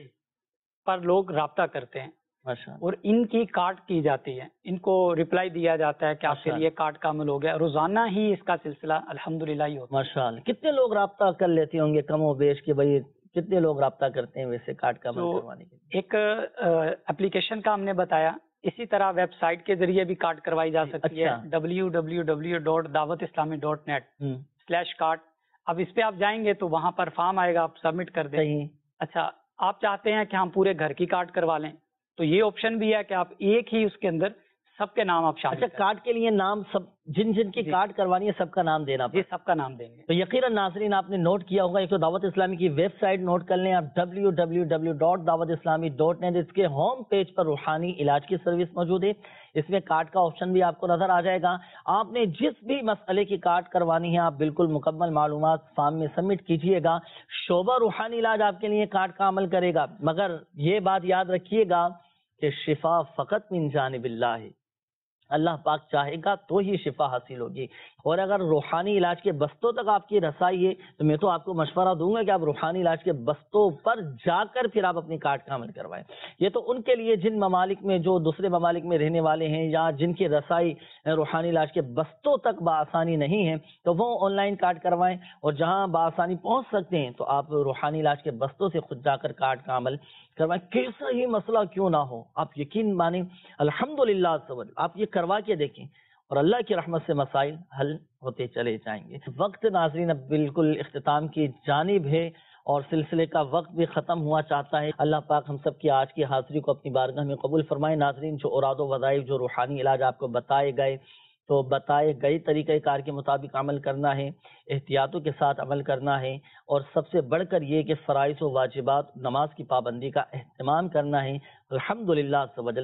S9: پر لوگ رابطہ کرتے ہیں اور ان کی کارڈ کی جاتی ہے. ان کو رپلائی دیا جاتا ہے کہ آپ کے لیے کارڈ کا عمل ہو گیا. روزانہ ہی اس کا سلسلہ الحمدللہ ہی ہوتا ہے.
S2: ماشاءاللہ. کتنے لوگ رابطہ کر لیتے ہوں گے کم و بیش کہ بھائی کتنے لوگ رابطہ کرتے ہیں ویسے کارڈ کا عمل کروانے کے لیے؟
S9: ایک اپلیکیشن کا ہم نے بتایا, اسی طرح ویب سائٹ کے ذریعے بھی کارڈ کروائی جا سکتی ہے. ڈبلیو ڈبلیو ڈبلیو ڈاٹ دعوت اسلامی ڈاٹ نیٹ سلیش کارڈ. اب اس پہ آپ جائیں گے تو وہاں پر فارم آئے گا, آپ سبمٹ کر دیں. اچھا, آپ چاہتے ہیں کہ ہم پورے گھر کی کارڈ کروا لیں تو یہ آپشن بھی ہے کہ آپ ایک ہی اس کے اندر سب کے نام آپ شامل.
S2: اچھا, کارڈ کے لیے نام سب جن جن کی کارڈ کروانی ہے سب کا نام دینا.
S9: جی, سب کا نام دیں گے.
S2: تو یقیناً ناظرین آپ نے نوٹ کیا ہوگا, ایک تو دعوت اسلامی کی ویب سائٹ نوٹ کر لیں آپ ڈبلیو ڈبلیو ڈبلیو ڈاٹ دعوت اسلامی ڈاٹ نیٹ. اس کے ہوم پیج پر روحانی علاج کی سروس موجود ہے. اس میں کارڈ کا آپشن بھی آپ کو نظر آ جائے گا. آپ نے جس بھی مسئلے کی کارڈ کروانی ہے آپ بالکل مکمل معلومات فارم میں سبمٹ کیجئے گا. شعبہ روحانی علاج آپ کے لیے کارڈ کا عمل کرے گا, مگر یہ بات یاد رکھیے گا کہ شفا فقط من جانب اللہ ہے. اللہ پاک چاہے گا تو ہی شفا حاصل ہوگی. اور اگر روحانی علاج کے بستوں تک آپ کی رسائی ہے تو میں تو آپ کو مشورہ دوں گا کہ آپ روحانی علاج کے بستوں پر جا کر پھر آپ اپنی کارڈ کا عمل کروائیں. یہ تو ان کے لیے جن ممالک میں جو دوسرے ممالک میں رہنے والے ہیں یا جن کی رسائی روحانی علاج کے بستوں تک بآسانی نہیں ہے تو وہ آن لائن کارڈ کروائیں, اور جہاں بآسانی پہنچ سکتے ہیں تو آپ روحانی علاج کے بستوں سے خود جا کر کارڈ کا عمل کروائیں. کیسا ہی مسئلہ کیوں نہ ہو, آپ یقین مانیں الحمدللہ آپ یہ کروا کے دیکھیں اور اللہ کی رحمت سے مسائل حل ہوتے چلے جائیں گے. وقت ناظرین اب بالکل اختتام کی جانب ہے اور سلسلے کا وقت بھی ختم ہوا چاہتا ہے. اللہ پاک ہم سب کی آج کی حاضری کو اپنی بارگاہ میں قبول فرمائے. ناظرین, جو اوراد و وظائف جو روحانی علاج آپ کو بتائے گئے تو بتائے گئے طریقہ کار کے مطابق عمل کرنا ہے, احتیاطوں کے ساتھ عمل کرنا ہے, اور سب سے بڑھ کر یہ کہ فرائض و واجبات نماز کی پابندی کا اہتمام کرنا ہے. الحمدللہ عز و جل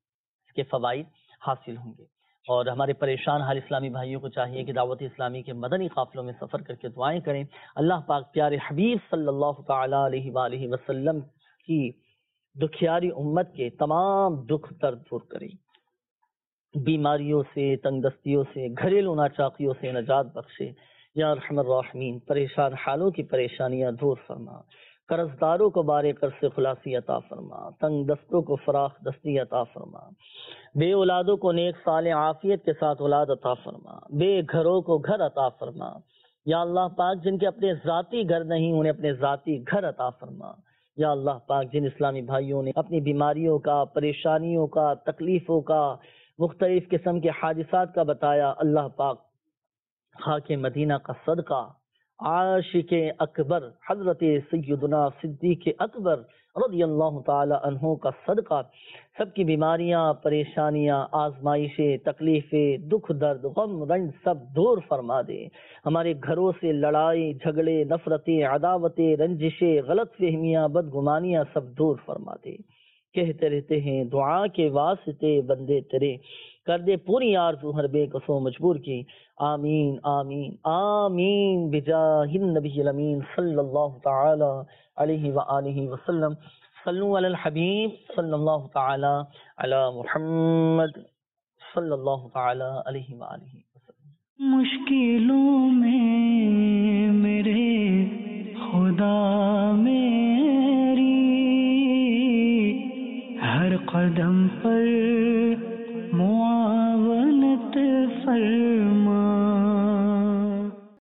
S2: اس کے فوائد حاصل ہوں گے. اور ہمارے پریشان حال اسلامی بھائیوں کو چاہیے کہ دعوت اسلامی کے مدنی قافلوں میں سفر کر کے دعائیں کریں. اللہ پاک پیارے حبیب صلی اللہ تعالی علیہ وآلہ وسلم کی دکھیاری امت کے تمام دکھ درد دور کریں, بیماریوں سے, تنگ دستیوں سے, گھریلو ناچاقیوں سے نجات بخشے. یا ارحم الراحمین, پریشان حالوں کی پریشانیاں دور فرما, قرض داروں کو بارے قرض سے خلاصی عطا فرما, تنگ دستوں کو فراخ دستی عطا فرما, بے اولادوں کو نیک صالح عافیت کے ساتھ اولاد عطا فرما, بے گھروں کو گھر عطا فرما. یا اللہ پاک جن کے اپنے ذاتی گھر نہیں انہیں اپنے ذاتی گھر عطا فرما. یا اللہ پاک جن اسلامی بھائیوں نے اپنی بیماریوں کا, پریشانیوں کا, تکلیفوں کا, مختلف قسم کے حادثات کا بتایا, اللہ پاک خاک مدینہ کا صدقہ عاشق اکبر حضرت سیدنا صدیق اکبر رضی اللہ تعالی عنہ کا صدقہ سب کی بیماریاں, پریشانیاں, آزمائشیں, تکلیفیں, دکھ درد, غم رنج سب دور فرما دے. ہمارے گھروں سے لڑائی جھگڑے, نفرتیں, عداوتیں, رنجشیں, غلط فہمیاں, بدگمانیاں سب دور فرما دے. کہتے رہتے ہیں دعا کے واسطے بندے تیرے, کر دے پوری آرزو ہر بے کسو مجبور کی. آمین آمین آمین بجاہ النبی الامین صلی اللہ تعالی علیہ وآلہ وسلم. صلو علی الحبیب صلی اللہ تعالی علی محمد صلی اللہ تعالی علیہ وآلہ وسلم.
S1: مشکلوں میں میرے خدا میری ہر قدم پر